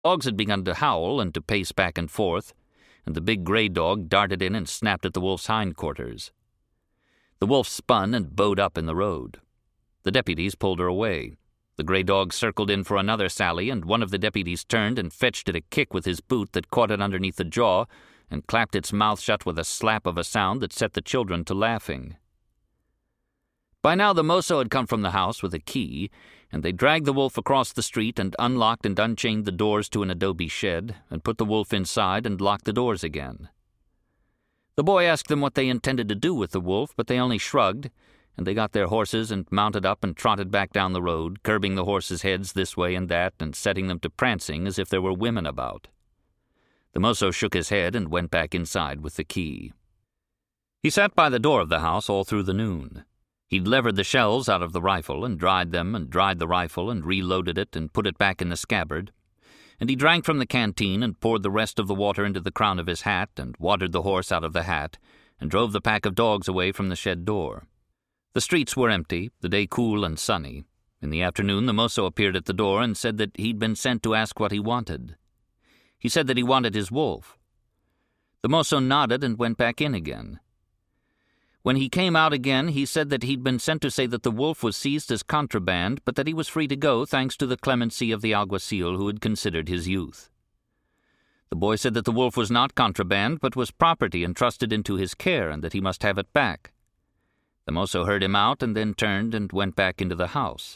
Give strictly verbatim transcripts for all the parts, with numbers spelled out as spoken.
Dogs had begun to howl and to pace back and forth, and the big gray dog darted in and snapped at the wolf's hindquarters. The wolf spun and bowed up in the road. The deputies pulled her away. The gray dog circled in for another sally, and one of the deputies turned and fetched it a kick with his boot that caught it underneath the jaw and clapped its mouth shut with a slap of a sound that set the children to laughing. By now the mozo had come from the house with a key, and they dragged the wolf across the street and unlocked and unchained the doors to an adobe shed and put the wolf inside and locked the doors again. The boy asked them what they intended to do with the wolf, but they only shrugged, and they got their horses and mounted up and trotted back down the road, curbing the horses' heads this way and that and setting them to prancing as if there were women about. The mozo shook his head and went back inside with the key. He sat by the door of the house all through the noon. He'd levered the shells out of the rifle and dried them and dried the rifle and reloaded it and put it back in the scabbard, and he drank from the canteen and poured the rest of the water into the crown of his hat and watered the horse out of the hat and drove the pack of dogs away from the shed door. The streets were empty, the day cool and sunny. In the afternoon the mozo appeared at the door and said that he'd been sent to ask what he wanted. He said that he wanted his wolf. The mozo nodded and went back in again. When he came out again, he said that he'd been sent to say that the wolf was seized as contraband, but that he was free to go thanks to the clemency of the alguacil who had considered his youth. The boy said that the wolf was not contraband, but was property entrusted into his care, and that he must have it back. The mozo heard him out and then turned and went back into the house.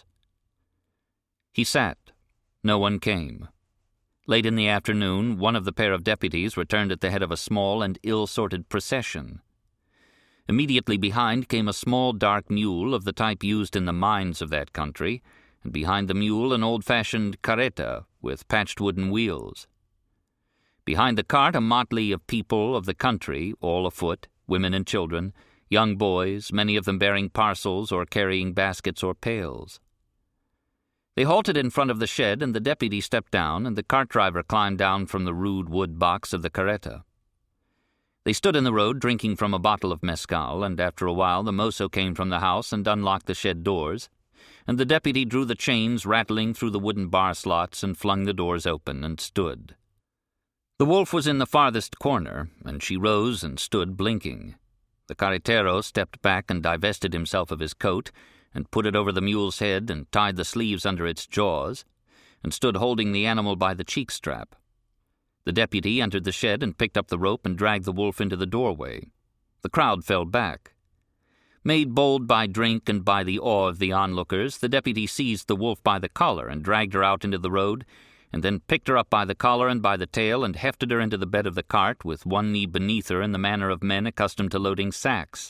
He sat. No one came. Late in the afternoon, one of the pair of deputies returned at the head of a small and ill-sorted procession. Immediately behind came a small dark mule of the type used in the mines of that country, and behind the mule an old-fashioned carreta with patched wooden wheels. Behind the cart a motley of people of the country, all afoot, women and children, young boys, many of them bearing parcels or carrying baskets or pails. They halted in front of the shed, and the deputy stepped down, and the cart driver climbed down from the rude wood box of the carreta. They stood in the road drinking from a bottle of mezcal, and after a while the mozo came from the house and unlocked the shed doors, and the deputy drew the chains rattling through the wooden bar slots and flung the doors open and stood. The wolf was in the farthest corner, and she rose and stood blinking. The carretero stepped back and divested himself of his coat, and put it over the mule's head and tied the sleeves under its jaws, and stood holding the animal by the cheek strap. The deputy entered the shed and picked up the rope and dragged the wolf into the doorway. The crowd fell back. Made bold by drink and by the awe of the onlookers, the deputy seized the wolf by the collar and dragged her out into the road, and then picked her up by the collar and by the tail and hefted her into the bed of the cart with one knee beneath her in the manner of men accustomed to loading sacks.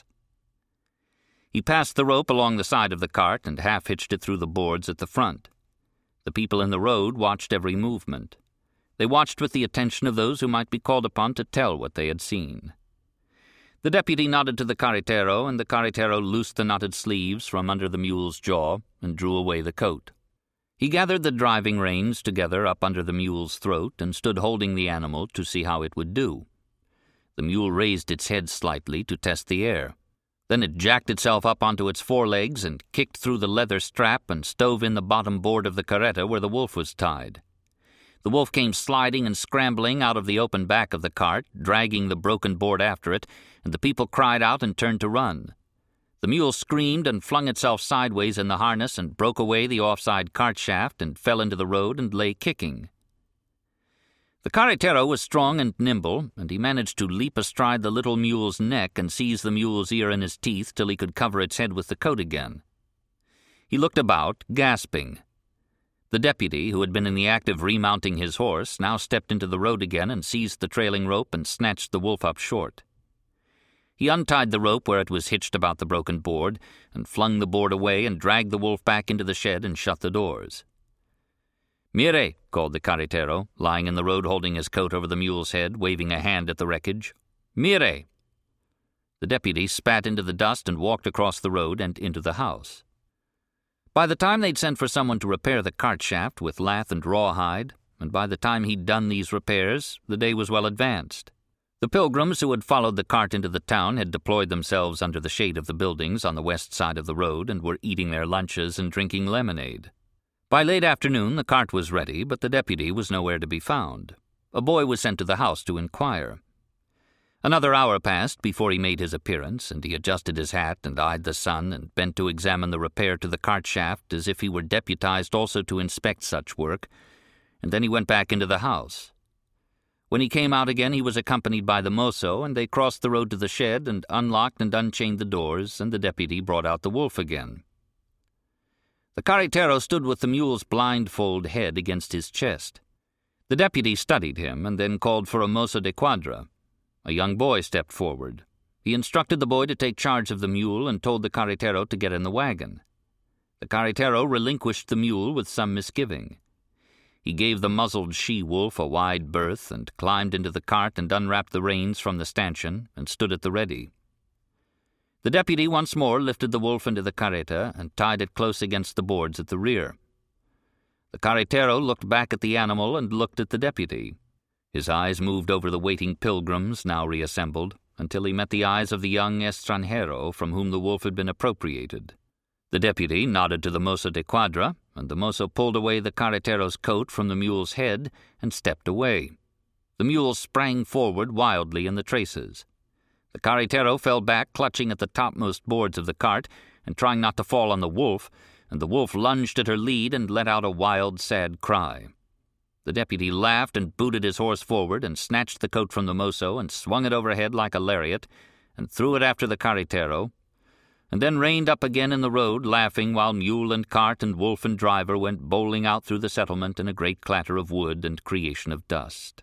He passed the rope along the side of the cart and half-hitched it through the boards at the front. The people in the road watched every movement. They watched with the attention of those who might be called upon to tell what they had seen. The deputy nodded to the carretero, and the carretero loosed the knotted sleeves from under the mule's jaw and drew away the coat. He gathered the driving reins together up under the mule's throat and stood holding the animal to see how it would do. The mule raised its head slightly to test the air. Then it jacked itself up onto its forelegs and kicked through the leather strap and stove in the bottom board of the carreta where the wolf was tied. The wolf came sliding and scrambling out of the open back of the cart, dragging the broken board after it, and the people cried out and turned to run. The mule screamed and flung itself sideways in the harness and broke away the offside cart shaft and fell into the road and lay kicking. The carretero was strong and nimble, and he managed to leap astride the little mule's neck and seize the mule's ear in his teeth till he could cover its head with the coat again. He looked about, gasping. The deputy, who had been in the act of remounting his horse, now stepped into the road again and seized the trailing rope and snatched the wolf up short. He untied the rope where it was hitched about the broken board and flung the board away and dragged the wolf back into the shed and shut the doors. "Mire," called the carretero, lying in the road holding his coat over the mule's head, waving a hand at the wreckage. "Mire!" The deputy spat into the dust and walked across the road and into the house. By the time they'd sent for someone to repair the cart shaft with lath and rawhide, and by the time he'd done these repairs, the day was well advanced. The pilgrims who had followed the cart into the town had deployed themselves under the shade of the buildings on the west side of the road and were eating their lunches and drinking lemonade. By late afternoon the cart was ready, but the deputy was nowhere to be found. A boy was sent to the house to inquire. Another hour passed before he made his appearance, and he adjusted his hat and eyed the sun and bent to examine the repair to the cart shaft as if he were deputized also to inspect such work, and then he went back into the house. When he came out again he was accompanied by the mozo, and they crossed the road to the shed and unlocked and unchained the doors, and the deputy brought out the wolf again. The carretero stood with the mule's blindfold head against his chest. The deputy studied him and then called for a mozo de cuadra. A young boy stepped forward. He instructed the boy to take charge of the mule and told the carretero to get in the wagon. The carretero relinquished the mule with some misgiving. He gave the muzzled she-wolf a wide berth and climbed into the cart and unwrapped the reins from the stanchion and stood at the ready. The deputy once more lifted the wolf into the carreta and tied it close against the boards at the rear. The carretero looked back at the animal and looked at the deputy. His eyes moved over the waiting pilgrims, now reassembled, until he met the eyes of the young estranjero from whom the wolf had been appropriated. The deputy nodded to the mozo de cuadra, and the mozo pulled away the carretero's coat from the mule's head and stepped away. The mule sprang forward wildly in the traces. The carretero fell back, clutching at the topmost boards of the cart and trying not to fall on the wolf, and the wolf lunged at her lead and let out a wild, sad cry. The deputy laughed and booted his horse forward and snatched the coat from the mozo and swung it overhead like a lariat and threw it after the carretero, and then reined up again in the road, laughing while mule and cart and wolf and driver went bowling out through the settlement in a great clatter of wood and creation of dust.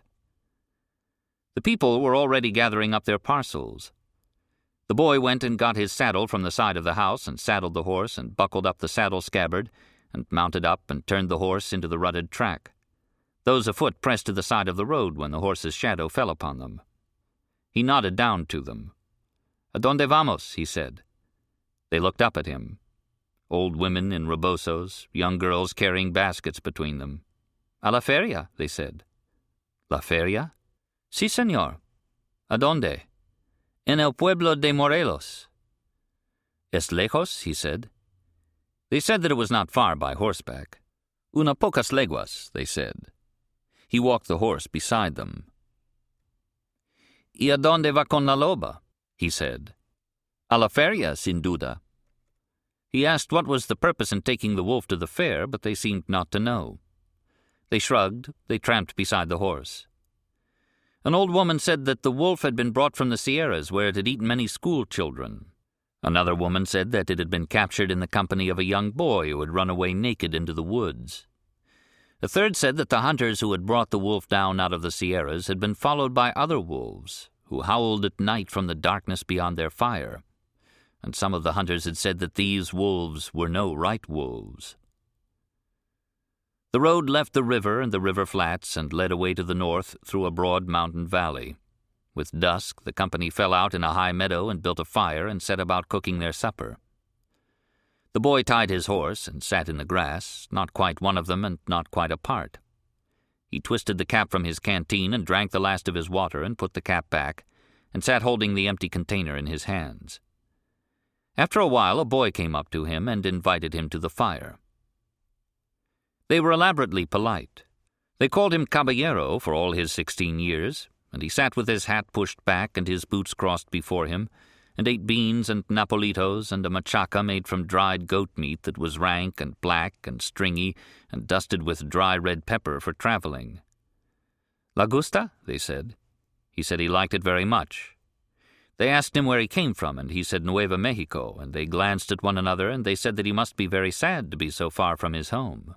The people were already gathering up their parcels. The boy went and got his saddle from the side of the house and saddled the horse and buckled up the saddle scabbard and mounted up and turned the horse into the rutted track. Those afoot pressed to the side of the road when the horse's shadow fell upon them. He nodded down to them. "Adonde vamos?" he said. They looked up at him. Old women in rebosos, young girls carrying baskets between them. "A la feria," they said. "La feria?" "Sí, señor." "Adonde?" "En el pueblo de Morelos." "Es lejos?" he said. They said that it was not far by horseback. "Una pocas leguas," they said. He walked the horse beside them. "Y a dónde va con la loba?" he said. "A la feria, sin duda." He asked what was the purpose in taking the wolf to the fair, but they seemed not to know. They shrugged, they tramped beside the horse. An old woman said that the wolf had been brought from the Sierras, where it had eaten many school children. Another woman said that it had been captured in the company of a young boy who had run away naked into the woods. A third said that the hunters who had brought the wolf down out of the Sierras had been followed by other wolves, who howled at night from the darkness beyond their fire, and some of the hunters had said that these wolves were no right wolves. The road left the river and the river flats and led away to the north through a broad mountain valley. With dusk, the company fell out in a high meadow and built a fire and set about cooking their supper. The boy tied his horse and sat in the grass, not quite one of them and not quite apart. He twisted the cap from his canteen and drank the last of his water and put the cap back, and sat holding the empty container in his hands. After a while, a boy came up to him and invited him to the fire. They were elaborately polite. They called him caballero for all his sixteen years, and he sat with his hat pushed back and his boots crossed before him, and ate beans and napolitos and a machaca made from dried goat meat that was rank and black and stringy and dusted with dry red pepper for traveling. "La gusta?" they said. He said he liked it very much. They asked him where he came from, and he said Nueva Mexico, and they glanced at one another, and they said that he must be very sad to be so far from his home.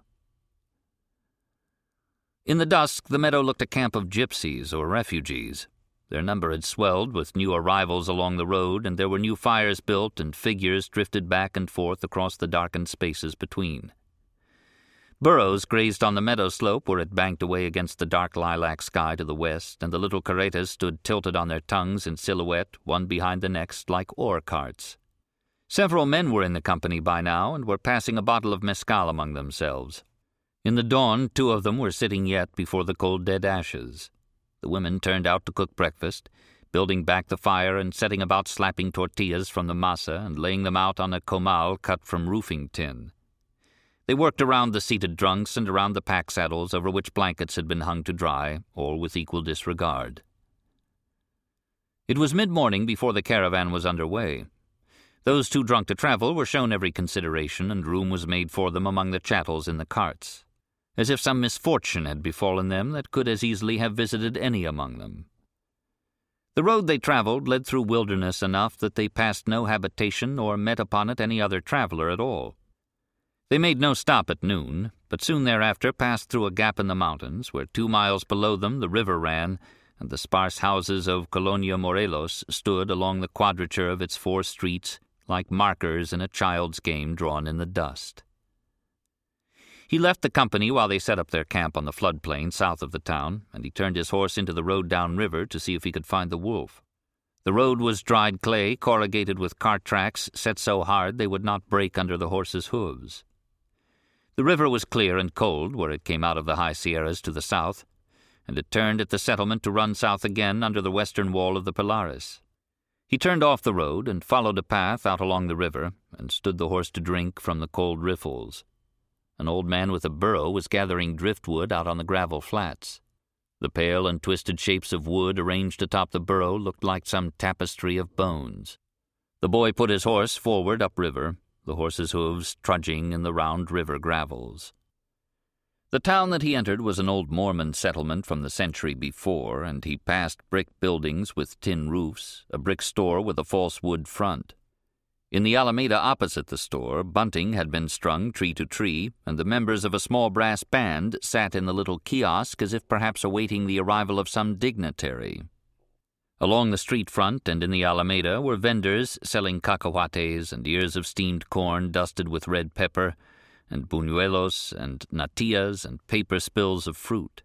In the dusk, the meadow looked a camp of gypsies or refugees. Their number had swelled with new arrivals along the road, and there were new fires built and figures drifted back and forth across the darkened spaces between. Burros grazed on the meadow slope where it banked away against the dark lilac sky to the west, and the little carretas stood tilted on their tongues in silhouette, one behind the next, like ore carts. Several men were in the company by now and were passing a bottle of mezcal among themselves. In the dawn, two of them were sitting yet before the cold dead ashes. The women turned out to cook breakfast, building back the fire and setting about slapping tortillas from the masa and laying them out on a comal cut from roofing tin. They worked around the seated drunks and around the pack saddles over which blankets had been hung to dry, all with equal disregard. It was mid-morning before the caravan was under way. Those too drunk to travel were shown every consideration, and room was made for them among the chattels in the carts, as if some misfortune had befallen them that could as easily have visited any among them. The road they travelled led through wilderness enough that they passed no habitation or met upon it any other traveller at all. They made no stop at noon, but soon thereafter passed through a gap in the mountains, where two miles below them the river ran, and the sparse houses of Colonia Morelos stood along the quadrature of its four streets like markers in a child's game drawn in the dust. He left the company while they set up their camp on the floodplain south of the town, and he turned his horse into the road downriver to see if he could find the wolf. The road was dried clay, corrugated with cart tracks set so hard they would not break under the horse's hooves. The river was clear and cold where it came out of the high Sierras to the south, and it turned at the settlement to run south again under the western wall of the Pilares. He turned off the road and followed a path out along the river and stood the horse to drink from the cold riffles. An old man with a burro was gathering driftwood out on the gravel flats. The pale and twisted shapes of wood arranged atop the burro looked like some tapestry of bones. The boy put his horse forward upriver, the horse's hooves trudging in the round river gravels. The town that he entered was an old Mormon settlement from the century before, and he passed brick buildings with tin roofs, a brick store with a false wood front. In the alameda opposite the store, bunting had been strung tree to tree, and the members of a small brass band sat in the little kiosk as if perhaps awaiting the arrival of some dignitary. Along the street front and in the alameda were vendors selling cacahuates and ears of steamed corn dusted with red pepper, and buñuelos and natillas and paper spills of fruit.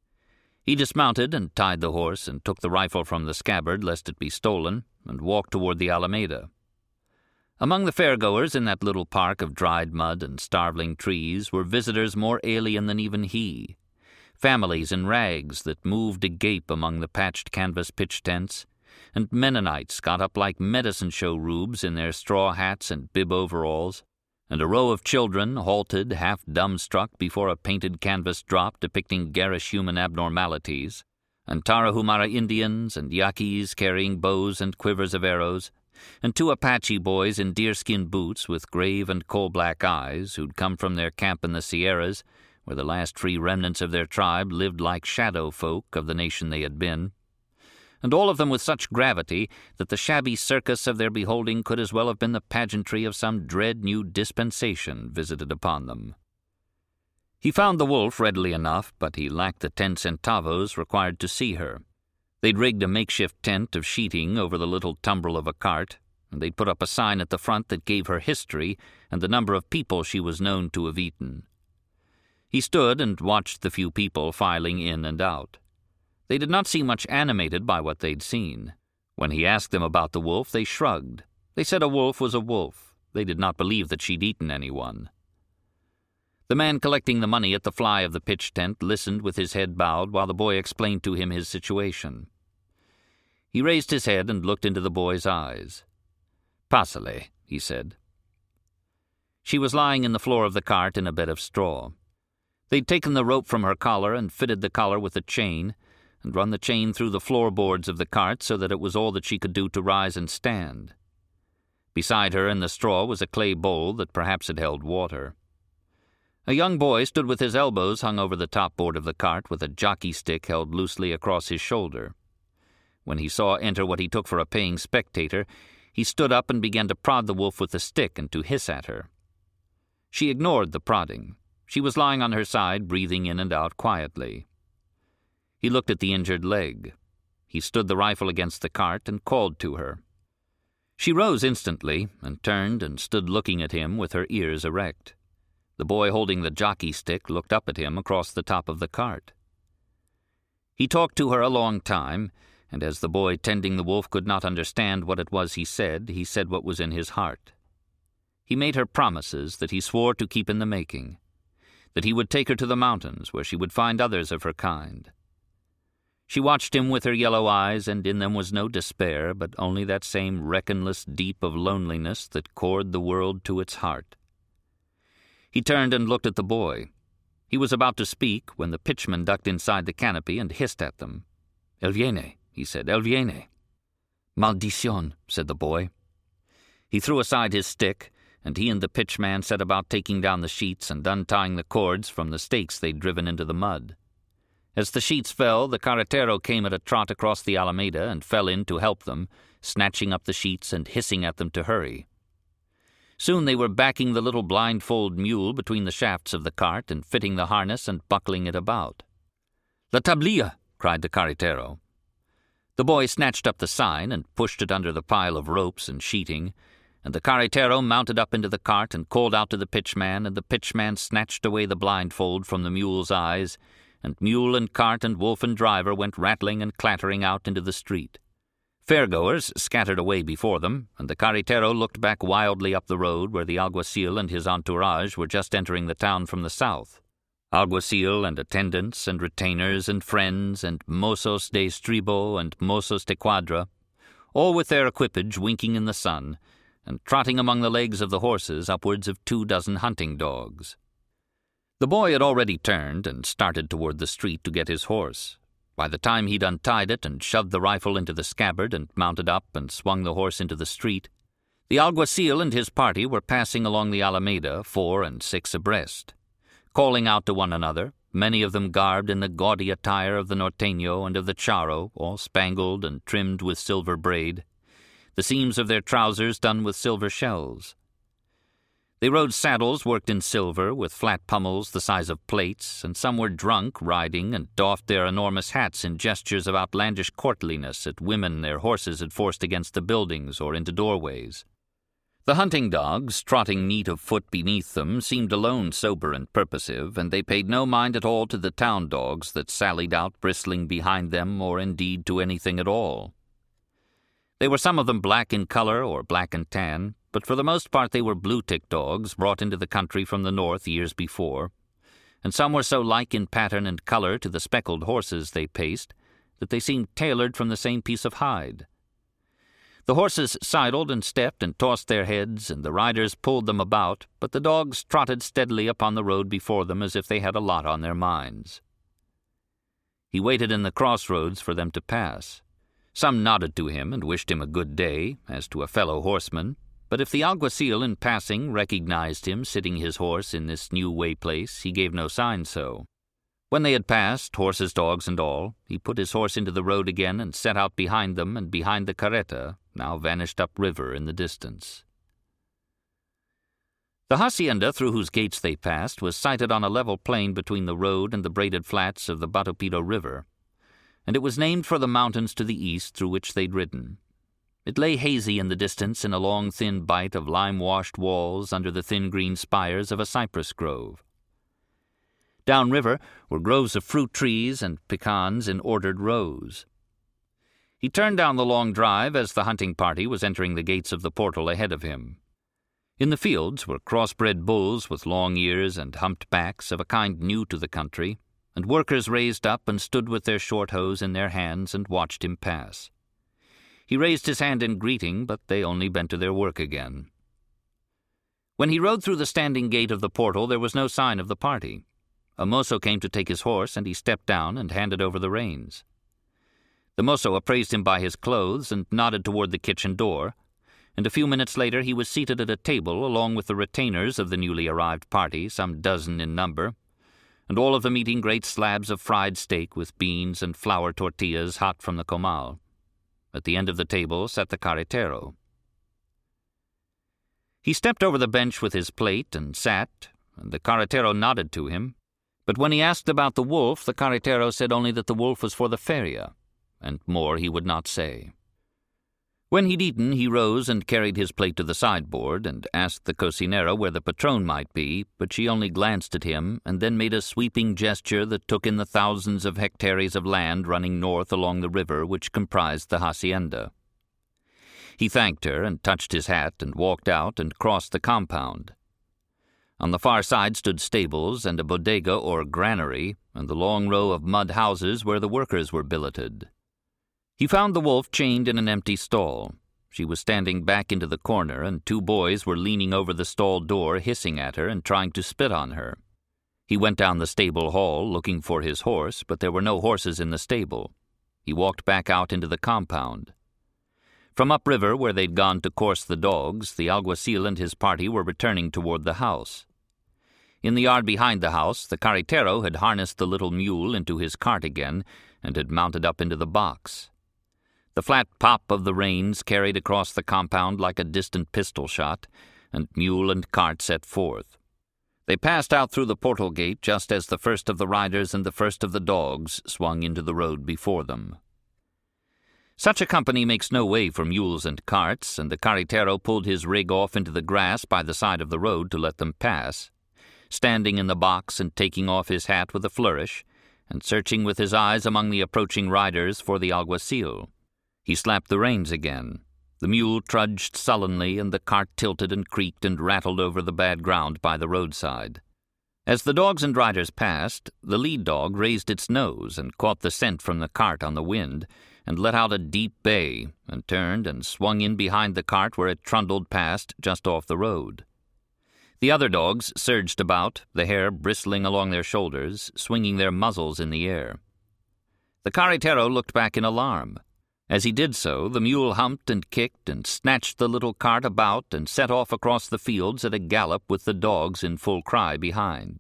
He dismounted and tied the horse and took the rifle from the scabbard lest it be stolen, and walked toward the alameda. Among the fairgoers in that little park of dried mud and starveling trees were visitors more alien than even he, families in rags that moved agape among the patched canvas pitch tents, and Mennonites got up like medicine show rubes in their straw hats and bib overalls, and a row of children halted half dumbstruck before a painted canvas drop depicting garish human abnormalities, and Tarahumara Indians and Yaquis carrying bows and quivers of arrows, and two Apache boys in deerskin boots with grave and coal-black eyes who'd come from their camp in the Sierras, where the last free remnants of their tribe lived like shadow folk of the nation they had been, and all of them with such gravity that the shabby circus of their beholding could as well have been the pageantry of some dread new dispensation visited upon them. He found the wolf readily enough, but he lacked the ten centavos required to see her. They'd rigged a makeshift tent of sheeting over the little tumbrel of a cart, and they'd put up a sign at the front that gave her history and the number of people she was known to have eaten. He stood and watched the few people filing in and out. They did not seem much animated by what they'd seen. When he asked them about the wolf, they shrugged. They said a wolf was a wolf. They did not believe that she'd eaten anyone. The man collecting the money at the fly of the pitch tent listened with his head bowed while the boy explained to him his situation. He raised his head and looked into the boy's eyes. "Pásale," he said. She was lying in the floor of the cart in a bed of straw. They'd taken the rope from her collar and fitted the collar with a chain, and run the chain through the floorboards of the cart so that it was all that she could do to rise and stand. Beside her in the straw was a clay bowl that perhaps had held water. A young boy stood with his elbows hung over the top board of the cart with a jockey stick held loosely across his shoulder. When he saw enter what he took for a paying spectator, he stood up and began to prod the wolf with the stick and to hiss at her. She ignored the prodding. She was lying on her side, breathing in and out quietly. He looked at the injured leg. He stood the rifle against the cart and called to her. She rose instantly and turned and stood looking at him with her ears erect. The boy holding the jockey stick looked up at him across the top of the cart. He talked to her a long time, and as the boy tending the wolf could not understand what it was he said, he said what was in his heart. He made her promises that he swore to keep in the making, that he would take her to the mountains where she would find others of her kind. She watched him with her yellow eyes, and in them was no despair, but only that same reckonless deep of loneliness that cored the world to its heart. He turned and looked at the boy. He was about to speak when the pitchman ducked inside the canopy and hissed at them. "El viene," he said, "el viene." "Maldición," said the boy. He threw aside his stick, and he and the pitchman set about taking down the sheets and untying the cords from the stakes they'd driven into the mud. As the sheets fell, the carretero came at a trot across the Alameda and fell in to help them, snatching up the sheets and hissing at them to hurry. Soon they were backing the little blindfold mule between the shafts of the cart and fitting the harness and buckling it about. "La tablilla!" cried the carretero. The boy snatched up the sign and pushed it under the pile of ropes and sheeting, and the carretero mounted up into the cart and called out to the pitchman, and the pitchman snatched away the blindfold from the mule's eyes, and mule and cart and wolf and driver went rattling and clattering out into the street. Fairgoers scattered away before them, and the carretero looked back wildly up the road where the alguacil and his entourage were just entering the town from the south. Alguacil and attendants and retainers and friends and mozos de estribo and mozos de cuadra, all with their equipage winking in the sun, and trotting among the legs of the horses upwards of two dozen hunting dogs. The boy had already turned and started toward the street to get his horse. By the time he'd untied it and shoved the rifle into the scabbard and mounted up and swung the horse into the street, the alguacil and his party were passing along the Alameda, four and six abreast, calling out to one another, many of them garbed in the gaudy attire of the norteño and of the charro, all spangled and trimmed with silver braid, the seams of their trousers done with silver shells. They rode saddles worked in silver, with flat pummels the size of plates, and some were drunk riding and doffed their enormous hats in gestures of outlandish courtliness at women their horses had forced against the buildings or into doorways. The hunting dogs, trotting neat of foot beneath them, seemed alone sober and purposive, and they paid no mind at all to the town dogs that sallied out bristling behind them, or indeed to anything at all. They were some of them black in color or black and tan, but for the most part they were blue-tick dogs brought into the country from the north years before, and some were so like in pattern and color to the speckled horses they paced that they seemed tailored from the same piece of hide. The horses sidled and stepped and tossed their heads, and the riders pulled them about, but the dogs trotted steadily upon the road before them as if they had a lot on their minds. He waited in the crossroads for them to pass. Some nodded to him and wished him a good day, as to a fellow horseman, but if the alguacil in passing recognized him sitting his horse in this new way-place, he gave no sign so. When they had passed, horses, dogs, and all, he put his horse into the road again and set out behind them and behind the carreta, now vanished upriver in the distance. The hacienda through whose gates they passed was sited on a level plain between the road and the braided flats of the Batopido River, and it was named for the mountains to the east through which they'd ridden. It lay hazy in the distance in a long thin bight of lime-washed walls under the thin green spires of a cypress grove. Downriver were groves of fruit trees and pecans in ordered rows. He turned down the long drive as the hunting party was entering the gates of the portal ahead of him. In the fields were crossbred bulls with long ears and humped backs of a kind new to the country, and workers raised up and stood with their short hoes in their hands and watched him pass. He raised his hand in greeting, but they only bent to their work again. When he rode through the standing gate of the portal, there was no sign of the party. A mozo came to take his horse, and he stepped down and handed over the reins. The mozo appraised him by his clothes and nodded toward the kitchen door, and a few minutes later he was seated at a table along with the retainers of the newly arrived party, some dozen in number, and all of them eating great slabs of fried steak with beans and flour tortillas hot from the comal. At the end of the table sat the carretero. He stepped over the bench with his plate and sat, and the carretero nodded to him, but when he asked about the wolf, the carretero said only that the wolf was for the feria, and more he would not say. When he'd eaten, he rose and carried his plate to the sideboard and asked the cocinera where the patron might be, but she only glanced at him and then made a sweeping gesture that took in the thousands of hectares of land running north along the river which comprised the hacienda. He thanked her and touched his hat and walked out and crossed the compound. On the far side stood stables and a bodega or granary and the long row of mud houses where the workers were billeted. He found the wolf chained in an empty stall. She was standing back into the corner, and two boys were leaning over the stall door, hissing at her and trying to spit on her. He went down the stable hall, looking for his horse, but there were no horses in the stable. He walked back out into the compound. From upriver, where they'd gone to course the dogs, the alguacil and his party were returning toward the house. In the yard behind the house, the carretero had harnessed the little mule into his cart again and had mounted up into the box. The flat pop of the reins carried across the compound like a distant pistol shot, and mule and cart set forth. They passed out through the portal gate just as the first of the riders and the first of the dogs swung into the road before them. Such a company makes no way for mules and carts, and the carretero pulled his rig off into the grass by the side of the road to let them pass, standing in the box and taking off his hat with a flourish, and searching with his eyes among the approaching riders for the alguacil. He slapped the reins again. The mule trudged sullenly, and the cart tilted and creaked and rattled over the bad ground by the roadside. As the dogs and riders passed, the lead dog raised its nose and caught the scent from the cart on the wind, and let out a deep bay, and turned and swung in behind the cart where it trundled past just off the road. The other dogs surged about, the hair bristling along their shoulders, swinging their muzzles in the air. The carretero looked back in alarm. As he did so, the mule humped and kicked and snatched the little cart about and set off across the fields at a gallop with the dogs in full cry behind.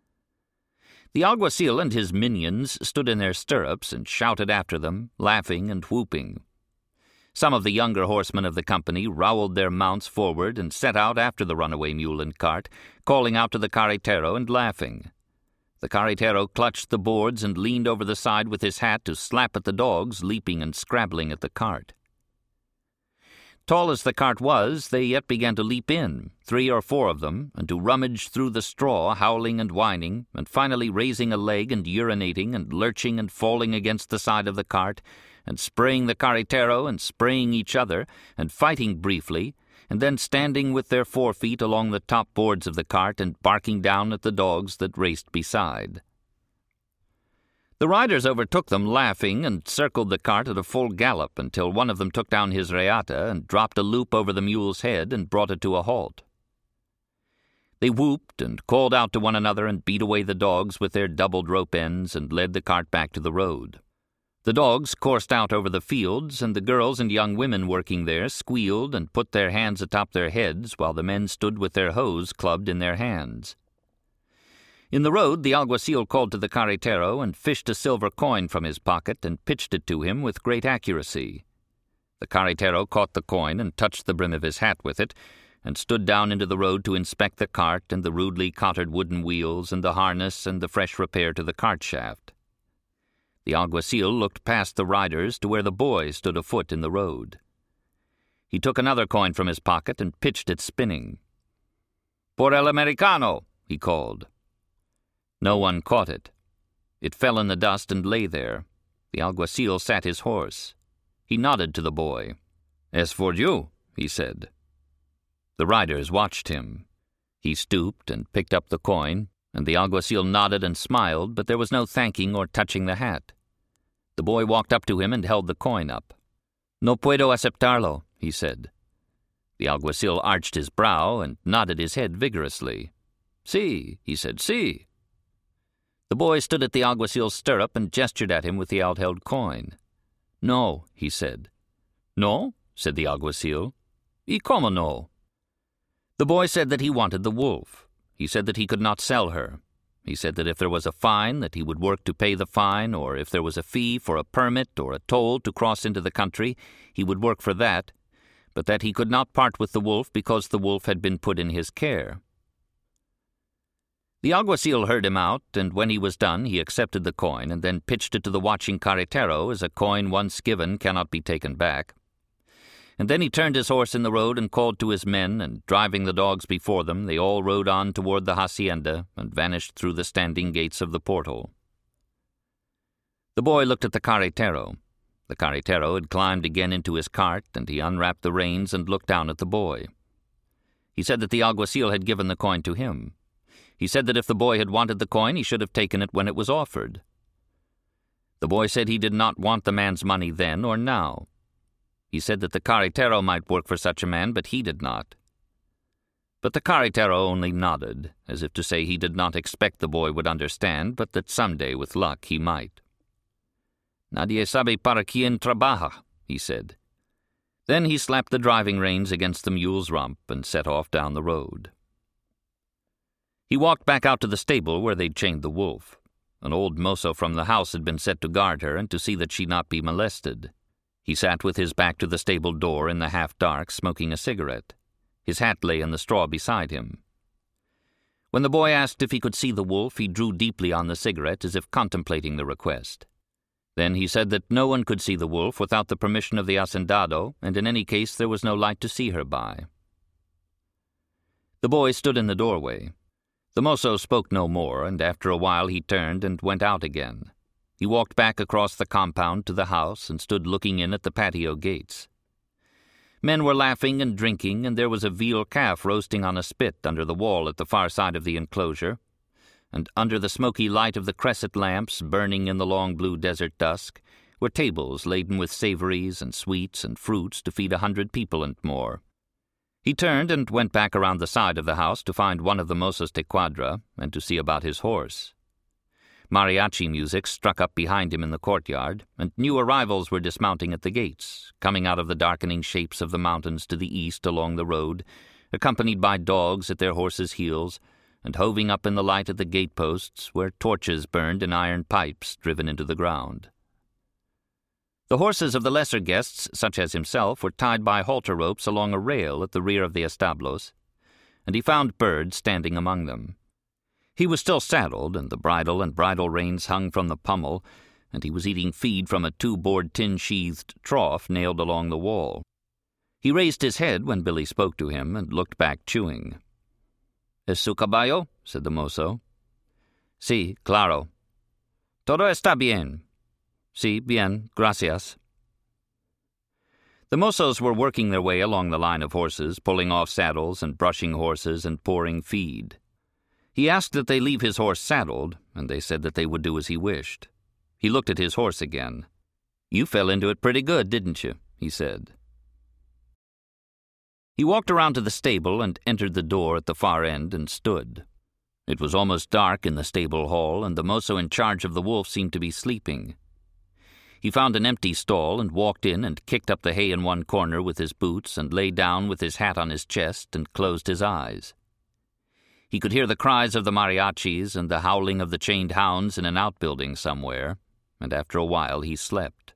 The alguacil and his minions stood in their stirrups and shouted after them, laughing and whooping. Some of the younger horsemen of the company rowelled their mounts forward and set out after the runaway mule and cart, calling out to the carretero and laughing. The carretero clutched the boards and leaned over the side with his hat to slap at the dogs, leaping and scrabbling at the cart. Tall as the cart was, they yet began to leap in, three or four of them, and to rummage through the straw, howling and whining, and finally raising a leg and urinating and lurching and falling against the side of the cart, and spraying the carretero and spraying each other, and fighting briefly, and then standing with their forefeet along the top boards of the cart and barking down at the dogs that raced beside. The riders overtook them laughing and circled the cart at a full gallop until one of them took down his reata and dropped a loop over the mule's head and brought it to a halt. They whooped and called out to one another and beat away the dogs with their doubled rope ends and led the cart back to the road. The dogs coursed out over the fields, and the girls and young women working there squealed and put their hands atop their heads while the men stood with their hoes clubbed in their hands. In the road, the alguacil called to the carretero and fished a silver coin from his pocket and pitched it to him with great accuracy. The carretero caught the coin and touched the brim of his hat with it, and stood down into the road to inspect the cart and the rudely countered wooden wheels and the harness and the fresh repair to the cart shaft. The alguacil looked past the riders to where the boy stood afoot in the road. He took another coin from his pocket and pitched it spinning. "Por el americano," he called. No one caught it. It fell in the dust and lay there. The alguacil sat his horse. He nodded to the boy. "As for you," he said. The riders watched him. He stooped and picked up the coin, and the alguacil nodded and smiled, but there was no thanking or touching the hat. The boy walked up to him and held the coin up. "No puedo aceptarlo," he said. The alguacil arched his brow and nodded his head vigorously. "Si," he said, "si." The boy stood at the alguacil's stirrup and gestured at him with the outheld coin. "No," he said. "No?" said the alguacil. "Y como no?" The boy said that he wanted the wolf. He said that he could not sell her. He said that if there was a fine, that he would work to pay the fine, or if there was a fee for a permit or a toll to cross into the country, he would work for that, but that he could not part with the wolf because the wolf had been put in his care. The alguacil heard him out, and when he was done he accepted the coin and then pitched it to the watching carretero as a coin once given cannot be taken back. And then he turned his horse in the road and called to his men, and driving the dogs before them, they all rode on toward the hacienda and vanished through the standing gates of the portal. The boy looked at the carretero. The carretero had climbed again into his cart, and he unwrapped the reins and looked down at the boy. He said that the alguacil had given the coin to him. He said that if the boy had wanted the coin, he should have taken it when it was offered. The boy said he did not want the man's money then or now. He said that the carretero might work for such a man, but he did not. But the carretero only nodded, as if to say he did not expect the boy would understand, but that someday, with luck, he might. "Nadie sabe para quien trabaja," he said. Then he slapped the driving reins against the mule's rump and set off down the road. He walked back out to the stable where they'd chained the wolf. An old mozo from the house had been set to guard her and to see that she not be molested. He sat with his back to the stable door in the half-dark, smoking a cigarette. His hat lay in the straw beside him. When the boy asked if he could see the wolf, he drew deeply on the cigarette as if contemplating the request. Then he said that no one could see the wolf without the permission of the hacendado, and in any case there was no light to see her by. The boy stood in the doorway. The mozo spoke no more, and after a while he turned and went out again. He walked back across the compound to the house and stood looking in at the patio gates. Men were laughing and drinking, and there was a veal calf roasting on a spit under the wall at the far side of the enclosure, and under the smoky light of the cresset lamps burning in the long blue desert dusk were tables laden with savories and sweets and fruits to feed a hundred people and more. He turned and went back around the side of the house to find one of the mozos de cuadra and to see about his horse. Mariachi music struck up behind him in the courtyard, and new arrivals were dismounting at the gates, coming out of the darkening shapes of the mountains to the east along the road, accompanied by dogs at their horses' heels, and hoving up in the light at the gateposts where torches burned in iron pipes driven into the ground. The horses of the lesser guests, such as himself, were tied by halter ropes along a rail at the rear of the establos, and he found Bird standing among them. He was still saddled, and the bridle and bridle reins hung from the pommel, and he was eating feed from a two-board tin-sheathed trough nailed along the wall. He raised his head when Billy spoke to him and looked back chewing. "Es su caballo?" said the mozo. "Sí, claro." "Todo está bien." "Sí, bien, gracias." The mozos were working their way along the line of horses, pulling off saddles and brushing horses and pouring feed. He asked that they leave his horse saddled, and they said that they would do as he wished. He looked at his horse again. "You fell into it pretty good, didn't you?" he said. He walked around to the stable and entered the door at the far end and stood. It was almost dark in the stable hall, and the mozo in charge of the wolf seemed to be sleeping. He found an empty stall and walked in and kicked up the hay in one corner with his boots and lay down with his hat on his chest and closed his eyes. He could hear the cries of the mariachis and the howling of the chained hounds in an outbuilding somewhere, and after a while he slept.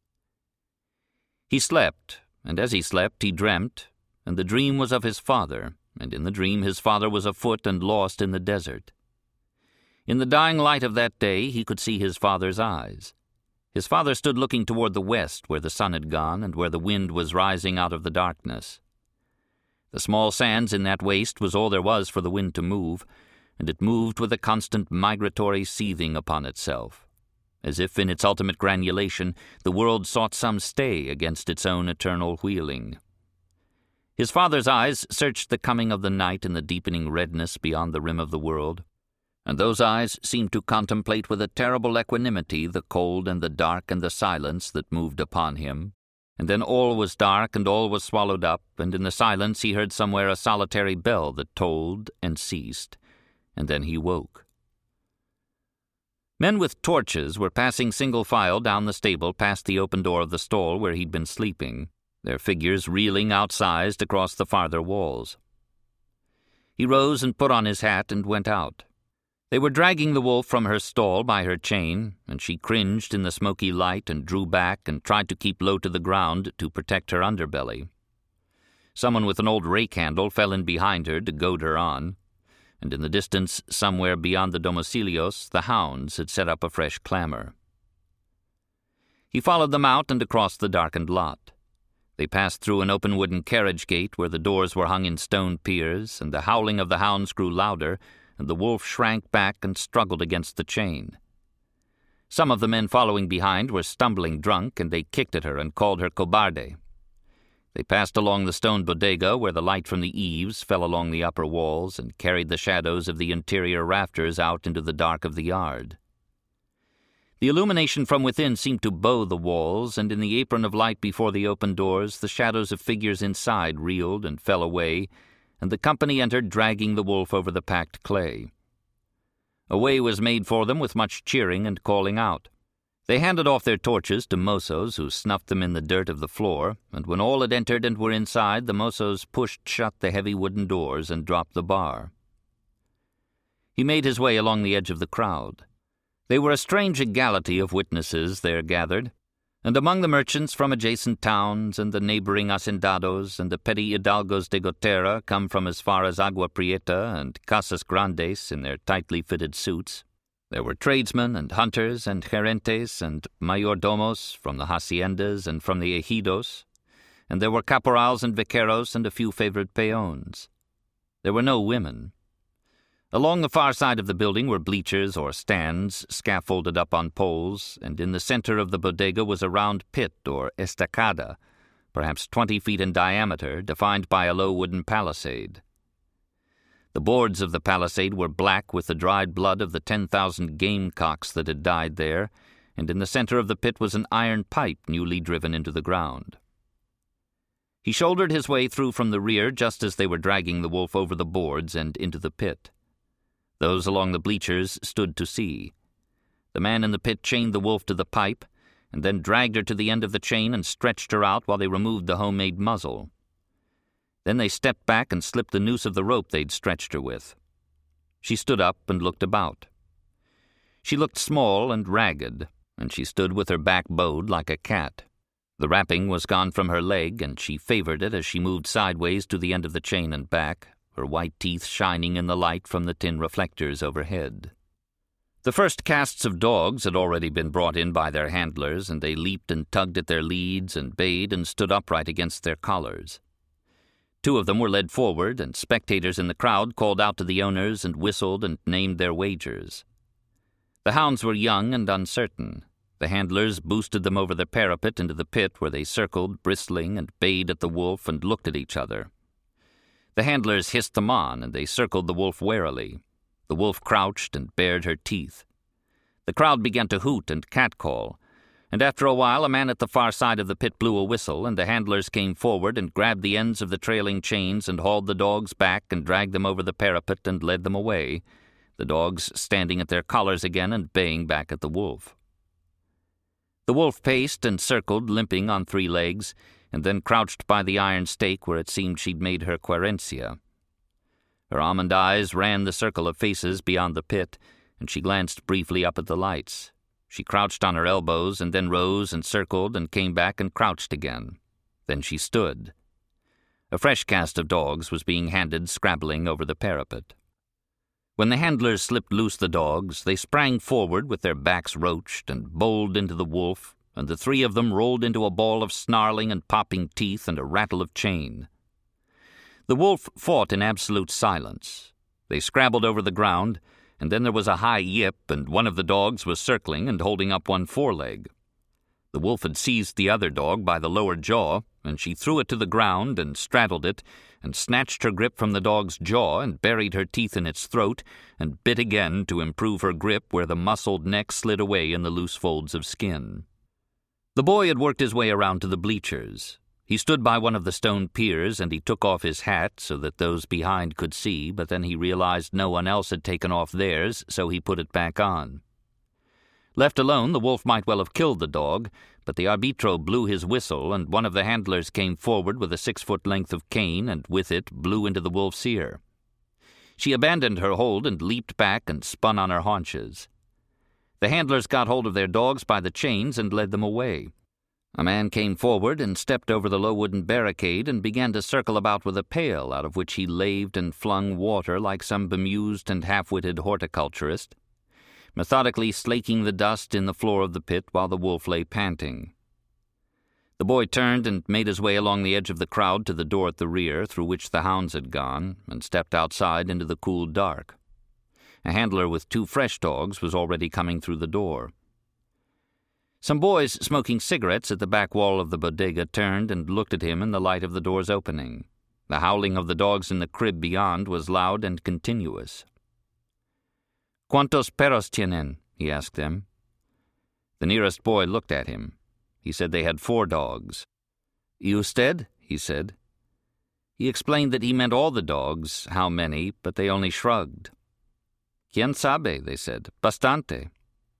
He slept, and as he slept he dreamt, and the dream was of his father, and in the dream his father was afoot and lost in the desert. In the dying light of that day he could see his father's eyes. His father stood looking toward the west where the sun had gone and where the wind was rising out of the darkness. The small sands in that waste was all there was for the wind to move, and it moved with a constant migratory seething upon itself, as if in its ultimate granulation the world sought some stay against its own eternal wheeling. His father's eyes searched the coming of the night in the deepening redness beyond the rim of the world, and those eyes seemed to contemplate with a terrible equanimity the cold and the dark and the silence that moved upon him. And then all was dark and all was swallowed up, and in the silence he heard somewhere a solitary bell that tolled and ceased, and then he woke. Men with torches were passing single file down the stable past the open door of the stall where he'd been sleeping, their figures reeling outsized across the farther walls. He rose and put on his hat and went out. They were dragging the wolf from her stall by her chain, and she cringed in the smoky light and drew back and tried to keep low to the ground to protect her underbelly. Someone with an old rake handle fell in behind her to goad her on, and in the distance, somewhere beyond the domicilios, the hounds had set up a fresh clamor. He followed them out and across the darkened lot. They passed through an open wooden carriage gate where the doors were hung in stone piers, and the howling of the hounds grew louder, and the wolf shrank back and struggled against the chain. Some of the men following behind were stumbling drunk, and they kicked at her and called her cobarde. They passed along the stone bodega where the light from the eaves fell along the upper walls and carried the shadows of the interior rafters out into the dark of the yard. The illumination from within seemed to bow the walls, and in the apron of light before the open doors the shadows of figures inside reeled and fell away, and the company entered dragging the wolf over the packed clay. A way was made for them with much cheering and calling out. They handed off their torches to mozos, who snuffed them in the dirt of the floor, and when all had entered and were inside, the mozos pushed shut the heavy wooden doors and dropped the bar. He made his way along the edge of the crowd. They were a strange egality of witnesses there gathered, and among the merchants from adjacent towns and the neighboring hacendados and the petty hidalgos de Gotera come from as far as Agua Prieta and Casas Grandes in their tightly fitted suits, there were tradesmen and hunters and gerentes and mayordomos from the haciendas and from the ejidos, and there were caporals and vaqueros and a few favored peons. There were no women. Along the far side of the building were bleachers or stands, scaffolded up on poles, and in the center of the bodega was a round pit or estacada, perhaps twenty feet in diameter, defined by a low wooden palisade. The boards of the palisade were black with the dried blood of the ten thousand gamecocks that had died there, and in the center of the pit was an iron pipe newly driven into the ground. He shouldered his way through from the rear just as they were dragging the wolf over the boards and into the pit. Those along the bleachers stood to see. The man in the pit chained the wolf to the pipe, and then dragged her to the end of the chain and stretched her out while they removed the homemade muzzle. Then they stepped back and slipped the noose of the rope they'd stretched her with. She stood up and looked about. She looked small and ragged, and she stood with her back bowed like a cat. The wrapping was gone from her leg, and she favored it as she moved sideways to the end of the chain and back, her white teeth shining in the light from the tin reflectors overhead. The first casts of dogs had already been brought in by their handlers, and they leaped and tugged at their leads and bayed and stood upright against their collars. Two of them were led forward, and spectators in the crowd called out to the owners and whistled and named their wagers. The hounds were young and uncertain. The handlers boosted them over the parapet into the pit, where they circled, bristling, and bayed at the wolf and looked at each other. The handlers hissed them on, and they circled the wolf warily. The wolf crouched and bared her teeth. The crowd began to hoot and catcall, and after a while a man at the far side of the pit blew a whistle, and the handlers came forward and grabbed the ends of the trailing chains and hauled the dogs back and dragged them over the parapet and led them away, the dogs standing at their collars again and baying back at the wolf. The wolf paced and circled, limping on three legs, and then crouched by the iron stake where it seemed she'd made her querencia. Her almond eyes ran the circle of faces beyond the pit, and she glanced briefly up at the lights. She crouched on her elbows and then rose and circled and came back and crouched again. Then she stood. A fresh cast of dogs was being handed scrabbling over the parapet. When the handlers slipped loose the dogs, they sprang forward with their backs roached and bowled into the wolf, and the three of them rolled into a ball of snarling and popping teeth and a rattle of chain. The wolf fought in absolute silence. They scrabbled over the ground, and then there was a high yip, and one of the dogs was circling and holding up one foreleg. The wolf had seized the other dog by the lower jaw, and she threw it to the ground and straddled it, and snatched her grip from the dog's jaw and buried her teeth in its throat, and bit again to improve her grip where the muscled neck slid away in the loose folds of skin. The boy had worked his way around to the bleachers. He stood by one of the stone piers, and he took off his hat so that those behind could see, but then he realized no one else had taken off theirs, so he put it back on. Left alone, the wolf might well have killed the dog, but the arbitro blew his whistle, and one of the handlers came forward with a six-foot length of cane, and with it blew into the wolf's ear. She abandoned her hold and leaped back and spun on her haunches. The handlers got hold of their dogs by the chains and led them away. A man came forward and stepped over the low wooden barricade and began to circle about with a pail, out of which he laved and flung water like some bemused and half-witted horticulturist, methodically slaking the dust in the floor of the pit while the wolf lay panting. The boy turned and made his way along the edge of the crowd to the door at the rear, through which the hounds had gone, and stepped outside into the cool dark. A handler with two fresh dogs was already coming through the door. Some boys smoking cigarettes at the back wall of the bodega turned and looked at him in the light of the door's opening. The howling of the dogs in the crib beyond was loud and continuous. "Cuantos perros tienen?" he asked them. The nearest boy looked at him. He said they had four dogs. "Usted?" he said. He explained that he meant all the dogs, how many, but they only shrugged. "Quien sabe," they said. "Bastante."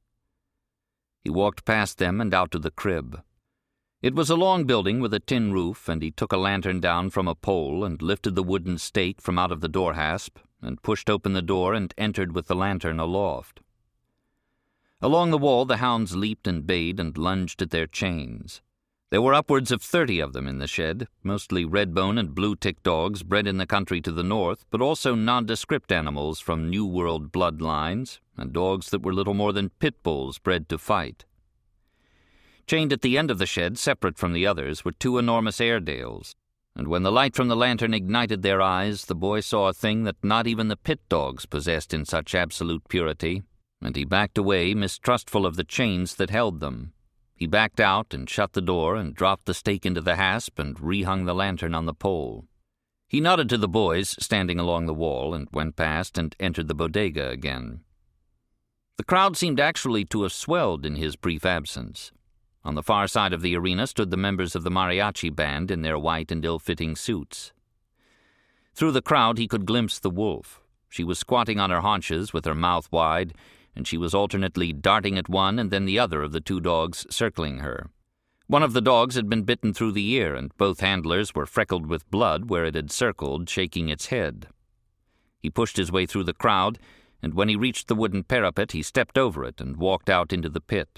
He walked past them and out to the crib. It was a long building with a tin roof, and he took a lantern down from a pole and lifted the wooden stake from out of the door hasp and pushed open the door and entered with the lantern aloft. Along the wall the hounds leaped and bayed and lunged at their chains. There were upwards of thirty of them in the shed, mostly red-bone and blue-tick dogs bred in the country to the north, but also nondescript animals from New World bloodlines, and dogs that were little more than pit bulls bred to fight. Chained at the end of the shed, separate from the others, were two enormous Airedales, and when the light from the lantern ignited their eyes, the boy saw a thing that not even the pit dogs possessed in such absolute purity, and he backed away, mistrustful of the chains that held them. He backed out and shut the door and dropped the stake into the hasp and rehung the lantern on the pole. He nodded to the boys standing along the wall and went past and entered the bodega again. The crowd seemed actually to have swelled in his brief absence. On the far side of the arena stood the members of the mariachi band in their white and ill-fitting suits. Through the crowd he could glimpse the wolf. She was squatting on her haunches with her mouth wide, and she was alternately darting at one and then the other of the two dogs circling her. One of the dogs had been bitten through the ear, and both handlers were freckled with blood where it had circled, shaking its head. He pushed his way through the crowd, and when he reached the wooden parapet he stepped over it and walked out into the pit.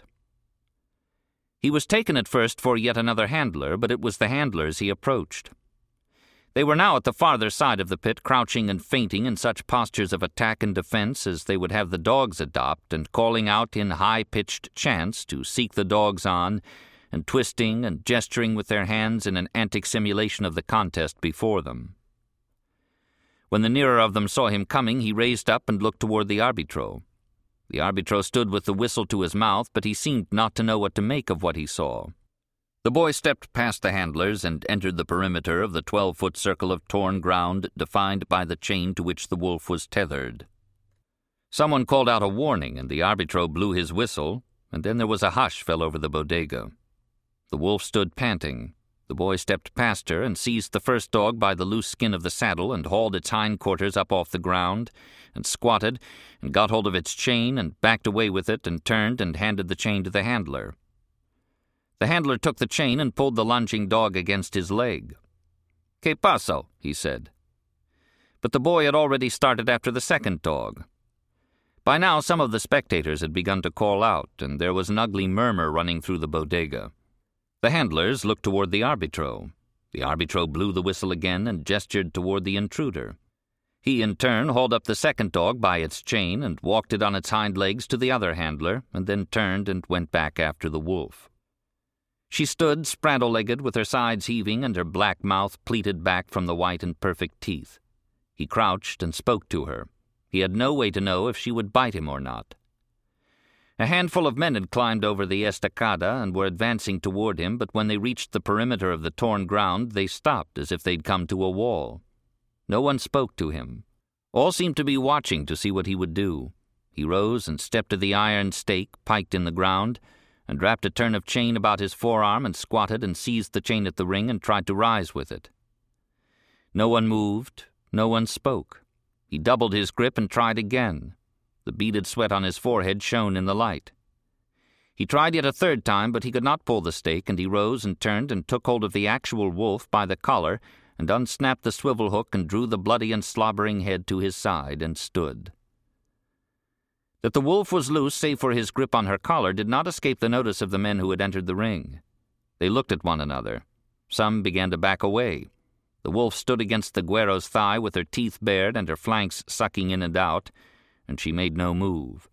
He was taken at first for yet another handler, but it was the handlers he approached. They were now at the farther side of the pit, crouching and feinting in such postures of attack and defense as they would have the dogs adopt, and calling out in high-pitched chants to seek the dogs on, and twisting and gesturing with their hands in an antic simulation of the contest before them. When the nearer of them saw him coming, he raised up and looked toward the arbitro. The arbitro stood with the whistle to his mouth, but he seemed not to know what to make of what he saw. The boy stepped past the handlers and entered the perimeter of the twelve-foot circle of torn ground defined by the chain to which the wolf was tethered. Someone called out a warning, and the arbitro blew his whistle, and then there was a hush fell over the bodega. The wolf stood panting. The boy stepped past her and seized the first dog by the loose skin of the saddle and hauled its hindquarters up off the ground, and squatted, and got hold of its chain and backed away with it and turned and handed the chain to the handler. The handler took the chain and pulled the lunging dog against his leg. "Que paso?" he said. But the boy had already started after the second dog. By now some of the spectators had begun to call out, and there was an ugly murmur running through the bodega. The handlers looked toward the arbitro. The arbitro blew the whistle again and gestured toward the intruder. He, in turn, hauled up the second dog by its chain and walked it on its hind legs to the other handler, and then turned and went back after the wolf. She stood spraddle-legged with her sides heaving and her black mouth pleated back from the white and perfect teeth. He crouched and spoke to her. He had no way to know if she would bite him or not. A handful of men had climbed over the estacada and were advancing toward him, but when they reached the perimeter of the torn ground, they stopped as if they'd come to a wall. No one spoke to him. All seemed to be watching to see what he would do. He rose and stepped to the iron stake piked in the ground, and wrapped a turn of chain about his forearm and squatted and seized the chain at the ring and tried to rise with it. No one moved, no one spoke. He doubled his grip and tried again. The beaded sweat on his forehead shone in the light. He tried yet a third time, but he could not pull the stake, and he rose and turned and took hold of the actual wolf by the collar and unsnapped the swivel hook and drew the bloody and slobbering head to his side and stood. That the wolf was loose, save for his grip on her collar, did not escape the notice of the men who had entered the ring. They looked at one another. Some began to back away. The wolf stood against the Guero's thigh with her teeth bared and her flanks sucking in and out, and she made no move.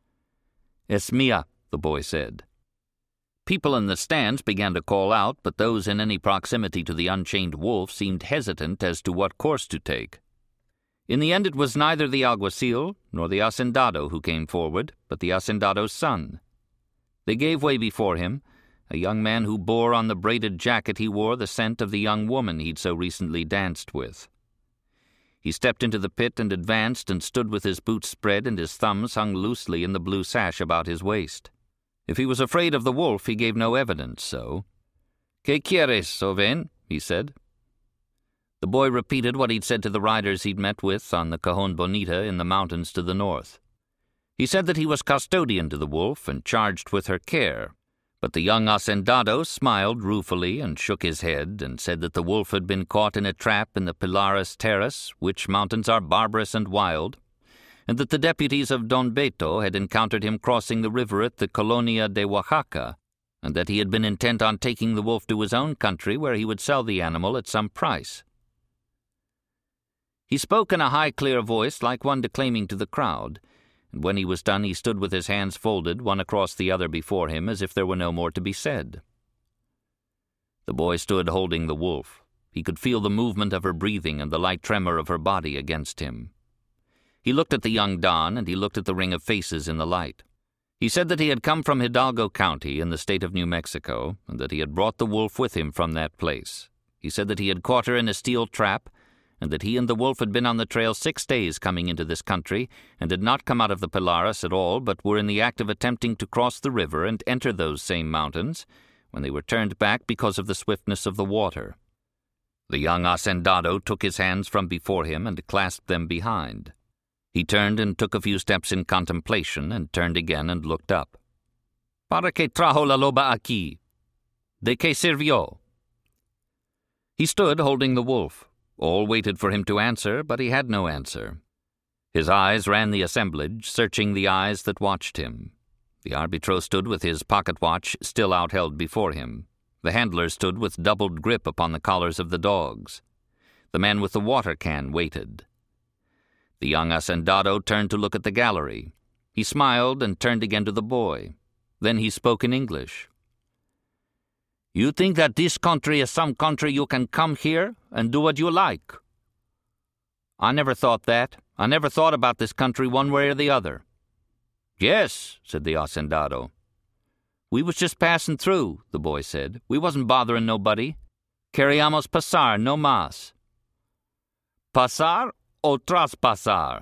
"Es mia," the boy said. People in the stands began to call out, but those in any proximity to the unchained wolf seemed hesitant as to what course to take. In the end it was neither the alguacil nor the hacendado who came forward, but the hacendado's son. They gave way before him, a young man who bore on the braided jacket he wore the scent of the young woman he'd so recently danced with. He stepped into the pit and advanced and stood with his boots spread and his thumbs hung loosely in the blue sash about his waist. If he was afraid of the wolf, he gave no evidence so. "Que quieres, joven?" he said. The boy repeated what he'd said to the riders he'd met with on the Cajon Bonita in the mountains to the north. He said that he was custodian to the wolf and charged with her care, but the young hacendado smiled ruefully and shook his head and said that the wolf had been caught in a trap in the Pilares Terrace, which mountains are barbarous and wild, and that the deputies of Don Beto had encountered him crossing the river at the Colonia de Oaxaca, and that he had been intent on taking the wolf to his own country where he would sell the animal at some price. He spoke in a high, clear voice like one declaiming to the crowd, and when he was done he stood with his hands folded, one across the other before him, as if there were no more to be said. The boy stood holding the wolf. He could feel the movement of her breathing and the light tremor of her body against him. He looked at the young Don, and he looked at the ring of faces in the light. He said that he had come from Hidalgo County in the state of New Mexico, and that he had brought the wolf with him from that place. He said that he had caught her in a steel trap, and that he and the wolf had been on the trail six days coming into this country, and had not come out of the Pilares at all, but were in the act of attempting to cross the river and enter those same mountains, when they were turned back because of the swiftness of the water. The young hacendado took his hands from before him and clasped them behind. He turned and took a few steps in contemplation, and turned again and looked up. "Para que trajo la loba aquí? De que sirvió?" He stood holding the wolf. All waited for him to answer, but he had no answer. His eyes ran the assemblage, searching the eyes that watched him. The arbitro stood with his pocket watch still outheld before him. The handler stood with doubled grip upon the collars of the dogs. The man with the water can waited. The young hacendado turned to look at the gallery. He smiled and turned again to the boy. Then he spoke in English. "You think that this country is some country you can come here and do what you like?" "I never thought that. I never thought about this country one way or the other." "Yes," said the hacendado. "We was just passing through," the boy said. "We wasn't bothering nobody. Queríamos pasar, no más." "Pasar o traspasar?"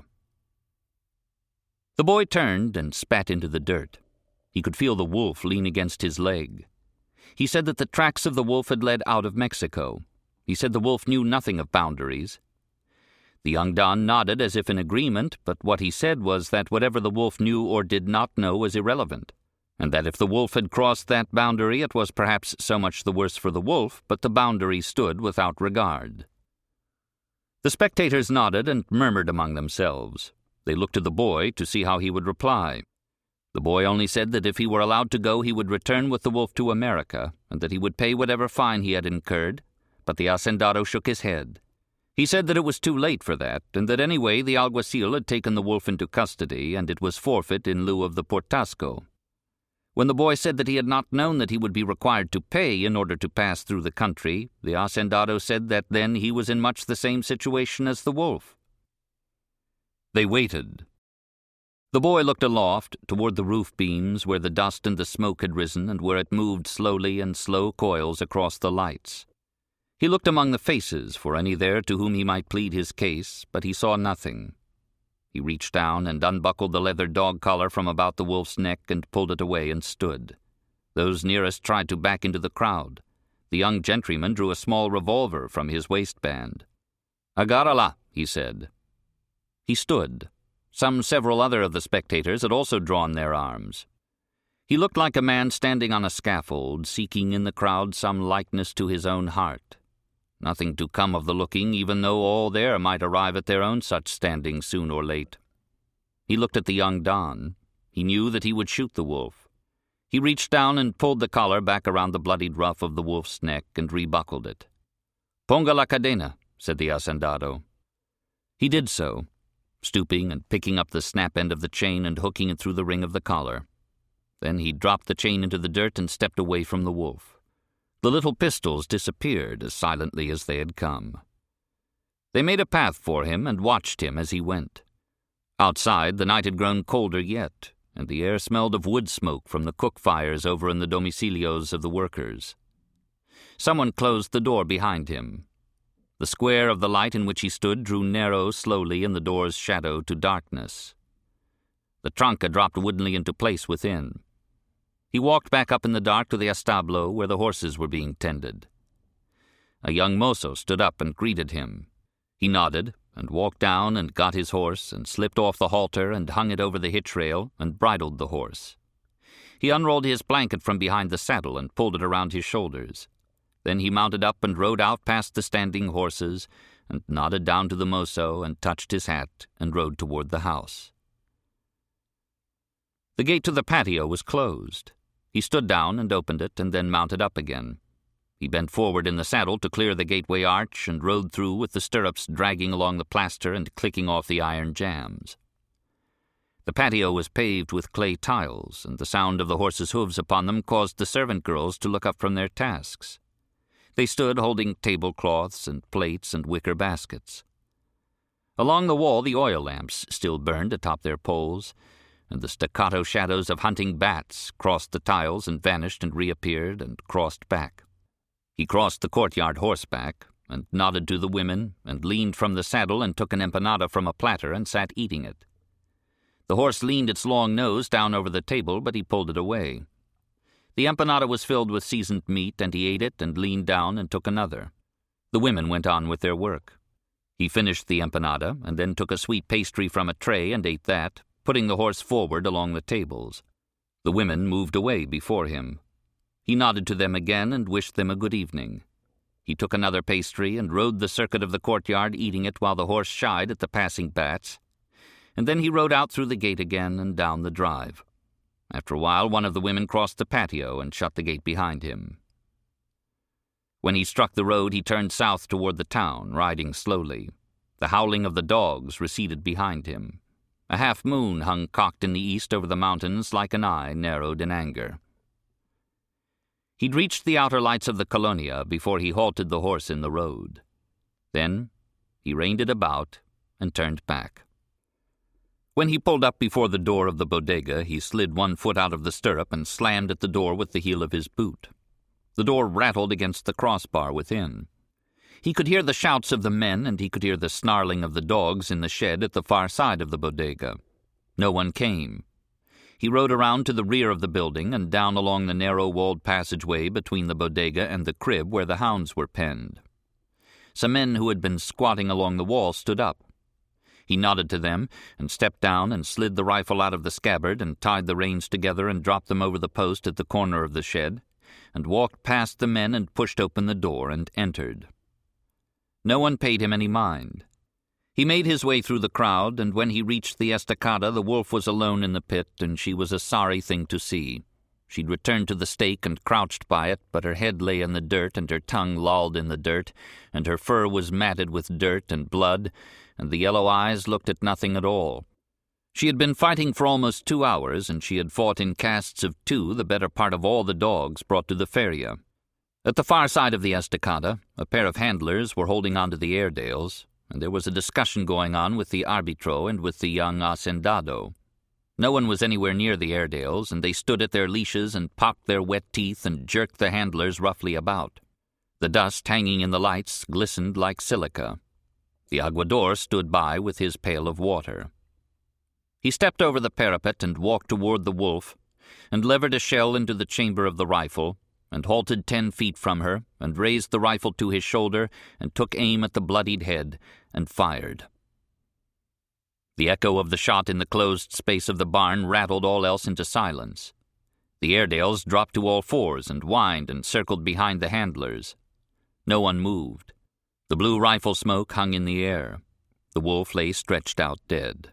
The boy turned and spat into the dirt. He could feel the wolf lean against his leg. He said that the tracks of the wolf had led out of Mexico. He said the wolf knew nothing of boundaries. The young Don nodded as if in agreement, but what he said was that whatever the wolf knew or did not know was irrelevant, and that if the wolf had crossed that boundary it was perhaps so much the worse for the wolf, but the boundary stood without regard. The spectators nodded and murmured among themselves. They looked to the boy to see how he would reply. The boy only said that if he were allowed to go he would return with the wolf to America, and that he would pay whatever fine he had incurred, but the hacendado shook his head. He said that it was too late for that, and that anyway the alguacil had taken the wolf into custody, and it was forfeit in lieu of the portasco. When the boy said that he had not known that he would be required to pay in order to pass through the country, the hacendado said that then he was in much the same situation as the wolf. They waited. The boy looked aloft, toward the roof beams where the dust and the smoke had risen and where it moved slowly in slow coils across the lights. He looked among the faces for any there to whom he might plead his case, but he saw nothing. He reached down and unbuckled the leather dog collar from about the wolf's neck and pulled it away and stood. Those nearest tried to back into the crowd. The young gentryman drew a small revolver from his waistband. "Agárrala," he said. He stood. Some several other of the spectators had also drawn their arms. He looked like a man standing on a scaffold, seeking in the crowd some likeness to his own heart. Nothing to come of the looking, even though all there might arrive at their own such standing soon or late. He looked at the young Don. He knew that he would shoot the wolf. He reached down and pulled the collar back around the bloodied ruff of the wolf's neck and rebuckled it. "Ponga la cadena," said the hacendado. He did so, stooping and picking up the snap end of the chain and hooking it through the ring of the collar. Then he dropped the chain into the dirt and stepped away from the wolf. The little pistols disappeared as silently as they had come. They made a path for him and watched him as he went. Outside, the night had grown colder yet, and the air smelled of wood smoke from the cook fires over in the domicilios of the workers. Someone closed the door behind him. The square of the light in which he stood drew narrow slowly in the door's shadow to darkness. The tranca dropped woodenly into place within. He walked back up in the dark to the establo where the horses were being tended. A young mozo stood up and greeted him. He nodded and walked down and got his horse and slipped off the halter and hung it over the hitch rail and bridled the horse. He unrolled his blanket from behind the saddle and pulled it around his shoulders. Then he mounted up and rode out past the standing horses and nodded down to the mozo and touched his hat and rode toward the house. The gate to the patio was closed. He stood down and opened it and then mounted up again. He bent forward in the saddle to clear the gateway arch and rode through with the stirrups dragging along the plaster and clicking off the iron jambs. The patio was paved with clay tiles, and the sound of the horses' hooves upon them caused the servant girls to look up from their tasks. They stood holding tablecloths and plates and wicker baskets. Along the wall the oil lamps still burned atop their poles, and the staccato shadows of hunting bats crossed the tiles and vanished and reappeared and crossed back. He crossed the courtyard horseback and nodded to the women and leaned from the saddle and took an empanada from a platter and sat eating it. The horse leaned its long nose down over the table, but he pulled it away. The empanada was filled with seasoned meat, and he ate it and leaned down and took another. The women went on with their work. He finished the empanada and then took a sweet pastry from a tray and ate that, putting the horse forward along the tables. The women moved away before him. He nodded to them again and wished them a good evening. He took another pastry and rode the circuit of the courtyard, eating it while the horse shied at the passing bats, and then he rode out through the gate again and down the drive. After a while, one of the women crossed the patio and shut the gate behind him. When he struck the road, he turned south toward the town, riding slowly. The howling of the dogs receded behind him. A half-moon hung cocked in the east over the mountains like an eye narrowed in anger. He'd reached the outer lights of the Colonia before he halted the horse in the road. Then he reined it about and turned back. When he pulled up before the door of the bodega, he slid one foot out of the stirrup and slammed at the door with the heel of his boot. The door rattled against the crossbar within. He could hear the shouts of the men, and he could hear the snarling of the dogs in the shed at the far side of the bodega. No one came. He rode around to the rear of the building and down along the narrow-walled passageway between the bodega and the crib where the hounds were penned. Some men who had been squatting along the wall stood up. He nodded to them and stepped down and slid the rifle out of the scabbard and tied the reins together and dropped them over the post at the corner of the shed, and walked past the men and pushed open the door and entered. No one paid him any mind. He made his way through the crowd, and when he reached the estacada, the wolf was alone in the pit, and she was a sorry thing to see. She'd returned to the stake and crouched by it, but her head lay in the dirt, and her tongue lolled in the dirt, and her fur was matted with dirt and blood, and the yellow eyes looked at nothing at all. She had been fighting for almost two hours, and she had fought in casts of two the better part of all the dogs brought to the feria. At the far side of the estacada, a pair of handlers were holding on to the Airedales, and there was a discussion going on with the arbitro and with the young hacendado. No one was anywhere near the Airedales, and they stood at their leashes and popped their wet teeth and jerked the handlers roughly about. The dust hanging in the lights glistened like silica. The aguador stood by with his pail of water. He stepped over the parapet and walked toward the wolf, and levered a shell into the chamber of the rifle, and halted ten feet from her, and raised the rifle to his shoulder, and took aim at the bloodied head, and fired. The echo of the shot in the closed space of the barn rattled all else into silence. The Airedales dropped to all fours and whined and circled behind the handlers. No one moved. The blue rifle smoke hung in the air. The wolf lay stretched out dead.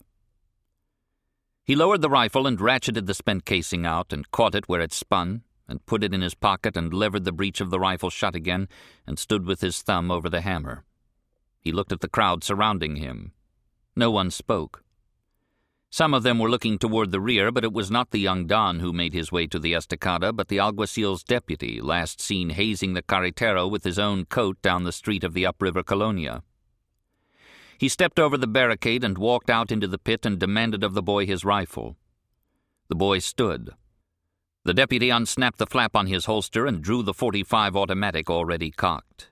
He lowered the rifle and ratcheted the spent casing out and caught it where it spun, and put it in his pocket and levered the breech of the rifle shut again and stood with his thumb over the hammer. He looked at the crowd surrounding him. No one spoke. Some of them were looking toward the rear, but it was not the young Don who made his way to the estacada, but the alguacil's deputy, last seen hazing the carretero with his own coat down the street of the upriver Colonia. He stepped over the barricade and walked out into the pit and demanded of the boy his rifle. The boy stood. The deputy unsnapped the flap on his holster and drew the forty-five automatic already cocked.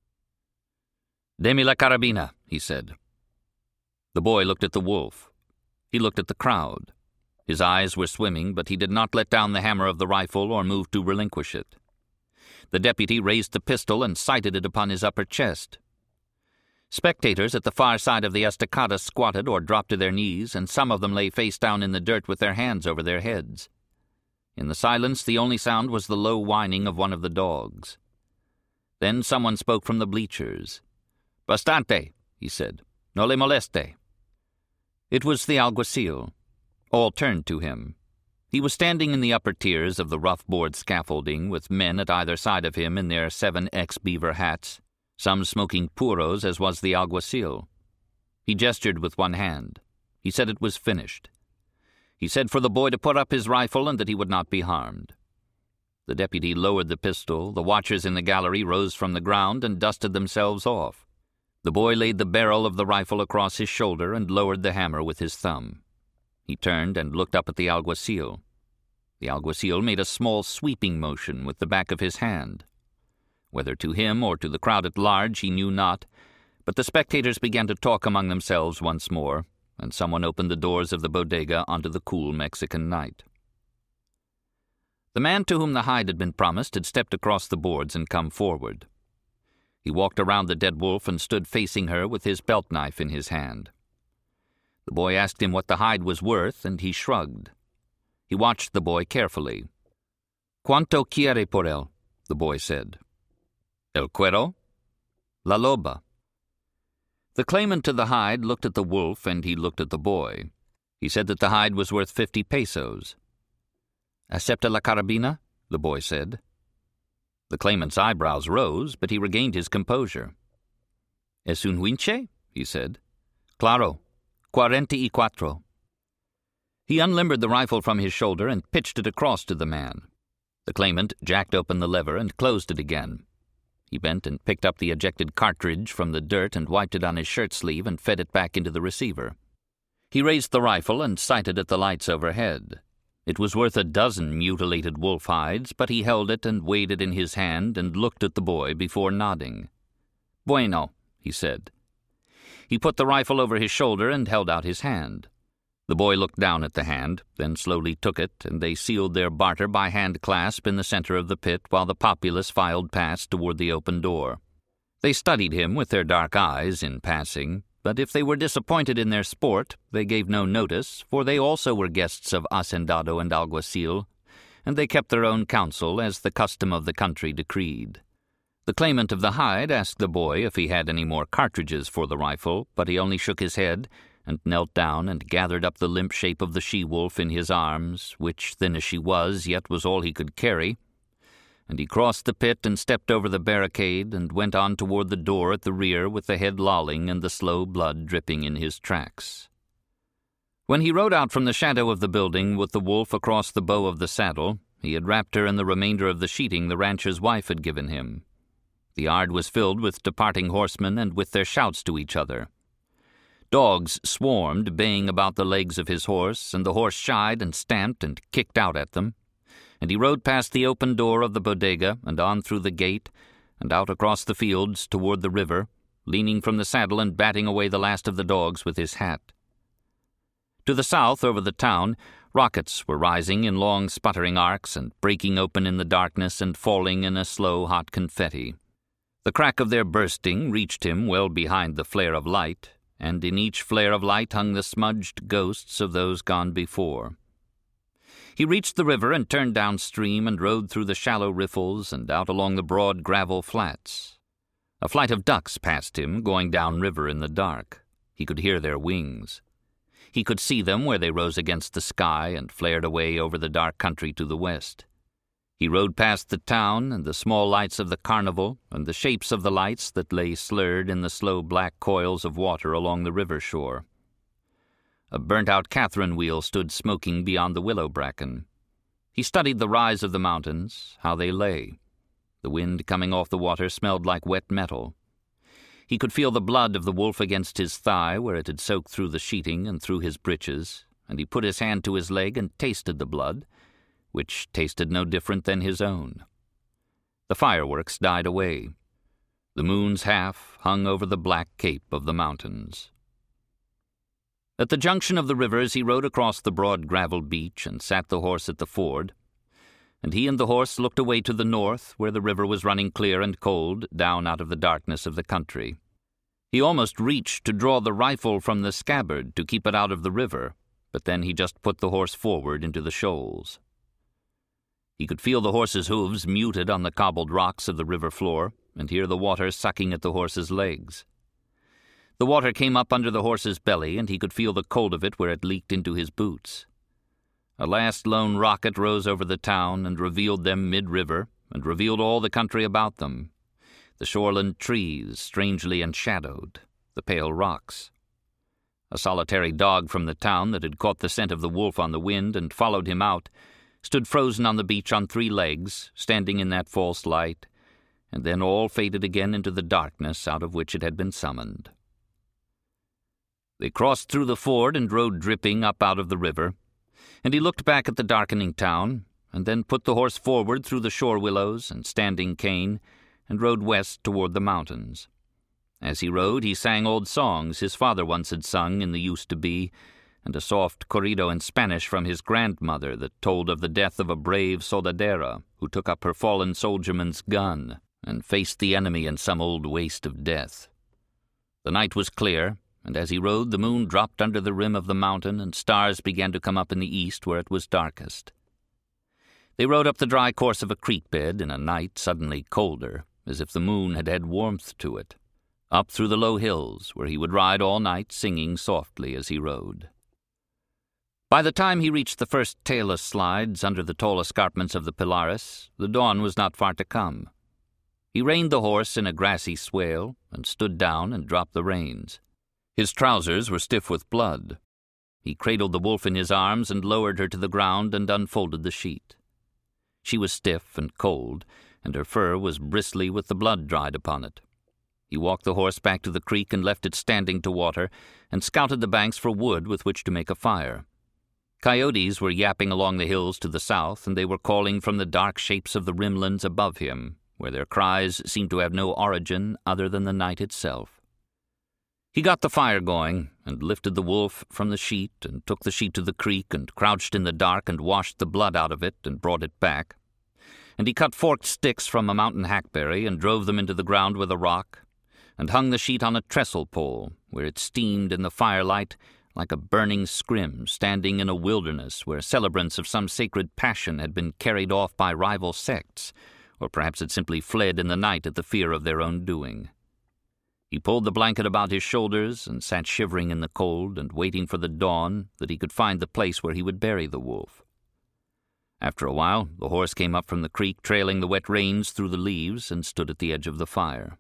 "Demi la carabina," he said. The boy looked at the wolf. He looked at the crowd. His eyes were swimming, but he did not let down the hammer of the rifle or move to relinquish it. The deputy raised the pistol and sighted it upon his upper chest. Spectators at the far side of the estacada squatted or dropped to their knees, and some of them lay face down in the dirt with their hands over their heads. In the silence, the only sound was the low whining of one of the dogs. Then someone spoke from the bleachers. "Bastante," he said. "No le moleste." It was the alguacil. All turned to him. He was standing in the upper tiers of the rough board scaffolding, with men at either side of him in their seven X beaver hats, some smoking puros, as was the alguacil. He gestured with one hand. He said it was finished. He said for the boy to put up his rifle and that he would not be harmed. The deputy lowered the pistol. The watchers in the gallery rose from the ground and dusted themselves off. The boy laid the barrel of the rifle across his shoulder and lowered the hammer with his thumb. He turned and looked up at the alguacil. The alguacil made a small sweeping motion with the back of his hand. Whether to him or to the crowd at large he knew not, but the spectators began to talk among themselves once more, and someone opened the doors of the bodega onto the cool Mexican night. The man to whom the hide had been promised had stepped across the boards and come forward. He walked around the dead wolf and stood facing her with his belt knife in his hand. The boy asked him what the hide was worth, and he shrugged. He watched the boy carefully. "Cuánto quiere por él?" the boy said. "El cuero?" "La loba." The claimant to the hide looked at the wolf, and he looked at the boy. He said that the hide was worth fifty pesos. "Acepta la carabina?" the boy said. The claimant's eyebrows rose, but he regained his composure. "Es un huinche?" he said. "Claro, cuarenta y cuatro." He unlimbered the rifle from his shoulder and pitched it across to the man. The claimant jacked open the lever and closed it again. He bent and picked up the ejected cartridge from the dirt and wiped it on his shirt sleeve and fed it back into the receiver. He raised the rifle and sighted at the lights overhead. It was worth a dozen mutilated wolf hides, but he held it and weighed it in his hand and looked at the boy before nodding. "Bueno," he said. He put the rifle over his shoulder and held out his hand. The boy looked down at the hand, then slowly took it, and they sealed their barter by hand clasp in the center of the pit while the populace filed past toward the open door. They studied him with their dark eyes in passing, but if they were disappointed in their sport, they gave no notice, for they also were guests of hacendado and alguacil, and they kept their own counsel as the custom of the country decreed. The claimant of the hide asked the boy if he had any more cartridges for the rifle, but he only shook his head and knelt down and gathered up the limp shape of the she-wolf in his arms, which, thin as she was, yet was all he could carry, and he crossed the pit and stepped over the barricade and went on toward the door at the rear with the head lolling and the slow blood dripping in his tracks. When he rode out from the shadow of the building with the wolf across the bow of the saddle, he had wrapped her in the remainder of the sheeting the rancher's wife had given him. The yard was filled with departing horsemen and with their shouts to each other. Dogs swarmed, baying about the legs of his horse, and the horse shied and stamped and kicked out at them. And he rode past the open door of the bodega and on through the gate and out across the fields toward the river, leaning from the saddle and batting away the last of the dogs with his hat. To the south, over the town, rockets were rising in long sputtering arcs and breaking open in the darkness and falling in a slow, hot confetti. The crack of their bursting reached him well behind the flare of light, and in each flare of light hung the smudged ghosts of those gone before. He reached the river and turned downstream and rode through the shallow riffles and out along the broad gravel flats. A flight of ducks passed him, going downriver in the dark. He could hear their wings. He could see them where they rose against the sky and flared away over the dark country to the west. He rode past the town and the small lights of the carnival and the shapes of the lights that lay slurred in the slow black coils of water along the river shore. A burnt-out Catherine wheel stood smoking beyond the willow bracken. He studied the rise of the mountains, how they lay. The wind coming off the water smelled like wet metal. He could feel the blood of the wolf against his thigh where it had soaked through the sheeting and through his breeches, and he put his hand to his leg and tasted the blood, which tasted no different than his own. The fireworks died away. The moon's half hung over the black cape of the mountains. At the junction of the rivers he rode across the broad gravel beach and sat the horse at the ford, and he and the horse looked away to the north, where the river was running clear and cold down out of the darkness of the country. He almost reached to draw the rifle from the scabbard to keep it out of the river, but then he just put the horse forward into the shoals. He could feel the horse's hooves muted on the cobbled rocks of the river floor, and hear the water sucking at the horse's legs. The water came up under the horse's belly, and he could feel the cold of it where it leaked into his boots. A last lone rocket rose over the town and revealed them mid-river, and revealed all the country about them. The shoreland trees, strangely enshadowed, the pale rocks. A solitary dog from the town that had caught the scent of the wolf on the wind and followed him out stood frozen on the beach on three legs, standing in that false light, and then all faded again into the darkness out of which it had been summoned. They crossed through the ford and rode dripping up out of the river, and he looked back at the darkening town, and then put the horse forward through the shore willows and standing cane, and rode west toward the mountains. As he rode, he sang old songs his father once had sung in the used-to-be, and a soft corrido in Spanish from his grandmother that told of the death of a brave soldadera who took up her fallen soldierman's gun and faced the enemy in some old waste of death. The night was clear, and as he rode the moon dropped under the rim of the mountain, and stars began to come up in the east where it was darkest. They rode up the dry course of a creek bed in a night suddenly colder, as if the moon had had warmth to it, up through the low hills, where he would ride all night singing softly as he rode. By the time he reached the first tailless slides under the tall escarpments of the Pilares, the dawn was not far to come. He reined the horse in a grassy swale, and stood down and dropped the reins. His trousers were stiff with blood. He cradled the wolf in his arms and lowered her to the ground and unfolded the sheet. She was stiff and cold, and her fur was bristly with the blood dried upon it. He walked the horse back to the creek and left it standing to water, and scouted the banks for wood with which to make a fire. Coyotes were yapping along the hills to the south, and they were calling from the dark shapes of the rimlands above him, where their cries seemed to have no origin other than the night itself. He got the fire going, and lifted the wolf from the sheet, and took the sheet to the creek, and crouched in the dark and washed the blood out of it and brought it back. And he cut forked sticks from a mountain hackberry and drove them into the ground with a rock, and hung the sheet on a trestle pole, where it steamed in the firelight like a burning scrim standing in a wilderness where celebrants of some sacred passion had been carried off by rival sects, or perhaps had simply fled in the night at the fear of their own doing. He pulled the blanket about his shoulders and sat shivering in the cold and waiting for the dawn that he could find the place where he would bury the wolf. After a while, the horse came up from the creek trailing the wet reins through the leaves and stood at the edge of the fire.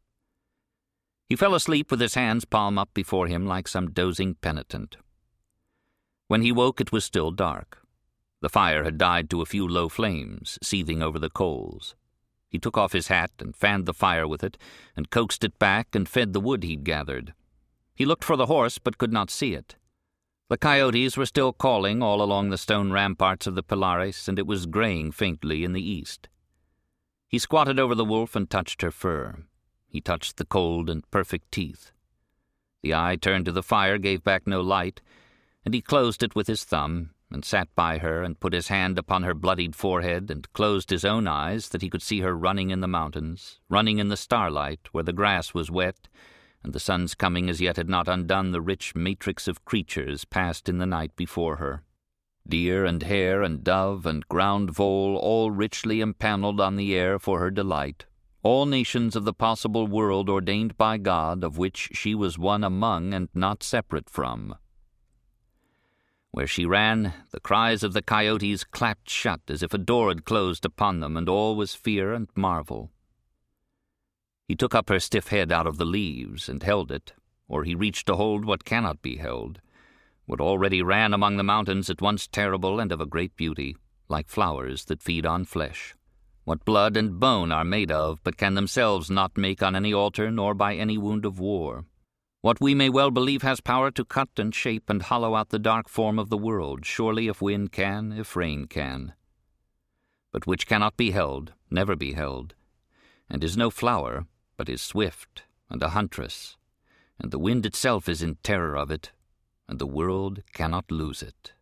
He fell asleep with his hands palm up before him like some dozing penitent. When he woke, it was still dark. The fire had died to a few low flames, seething over the coals. He took off his hat and fanned the fire with it, and coaxed it back and fed the wood he'd gathered. He looked for the horse, but could not see it. The coyotes were still calling all along the stone ramparts of the Pilares, and it was graying faintly in the east. He squatted over the wolf and touched her fur. He touched the cold and perfect teeth. The eye turned to the fire gave back no light, and he closed it with his thumb, and sat by her and put his hand upon her bloodied forehead and closed his own eyes that he could see her running in the mountains, running in the starlight where the grass was wet, and the sun's coming as yet had not undone the rich matrix of creatures passed in the night before her. Deer and hare and dove and ground vole all richly empaneled on the air for her delight, all nations of the possible world ordained by God, of which she was one among and not separate from. Where she ran, the cries of the coyotes clapped shut as if a door had closed upon them, and all was fear and marvel. He took up her stiff head out of the leaves and held it, or he reached to hold what cannot be held, what already ran among the mountains at once terrible and of a great beauty, like flowers that feed on flesh. What blood and bone are made of, but can themselves not make on any altar nor by any wound of war. What we may well believe has power to cut and shape and hollow out the dark form of the world, surely if wind can, if rain can. But which cannot be held, never be held, and is no flower, but is swift and a huntress, and the wind itself is in terror of it, and the world cannot lose it.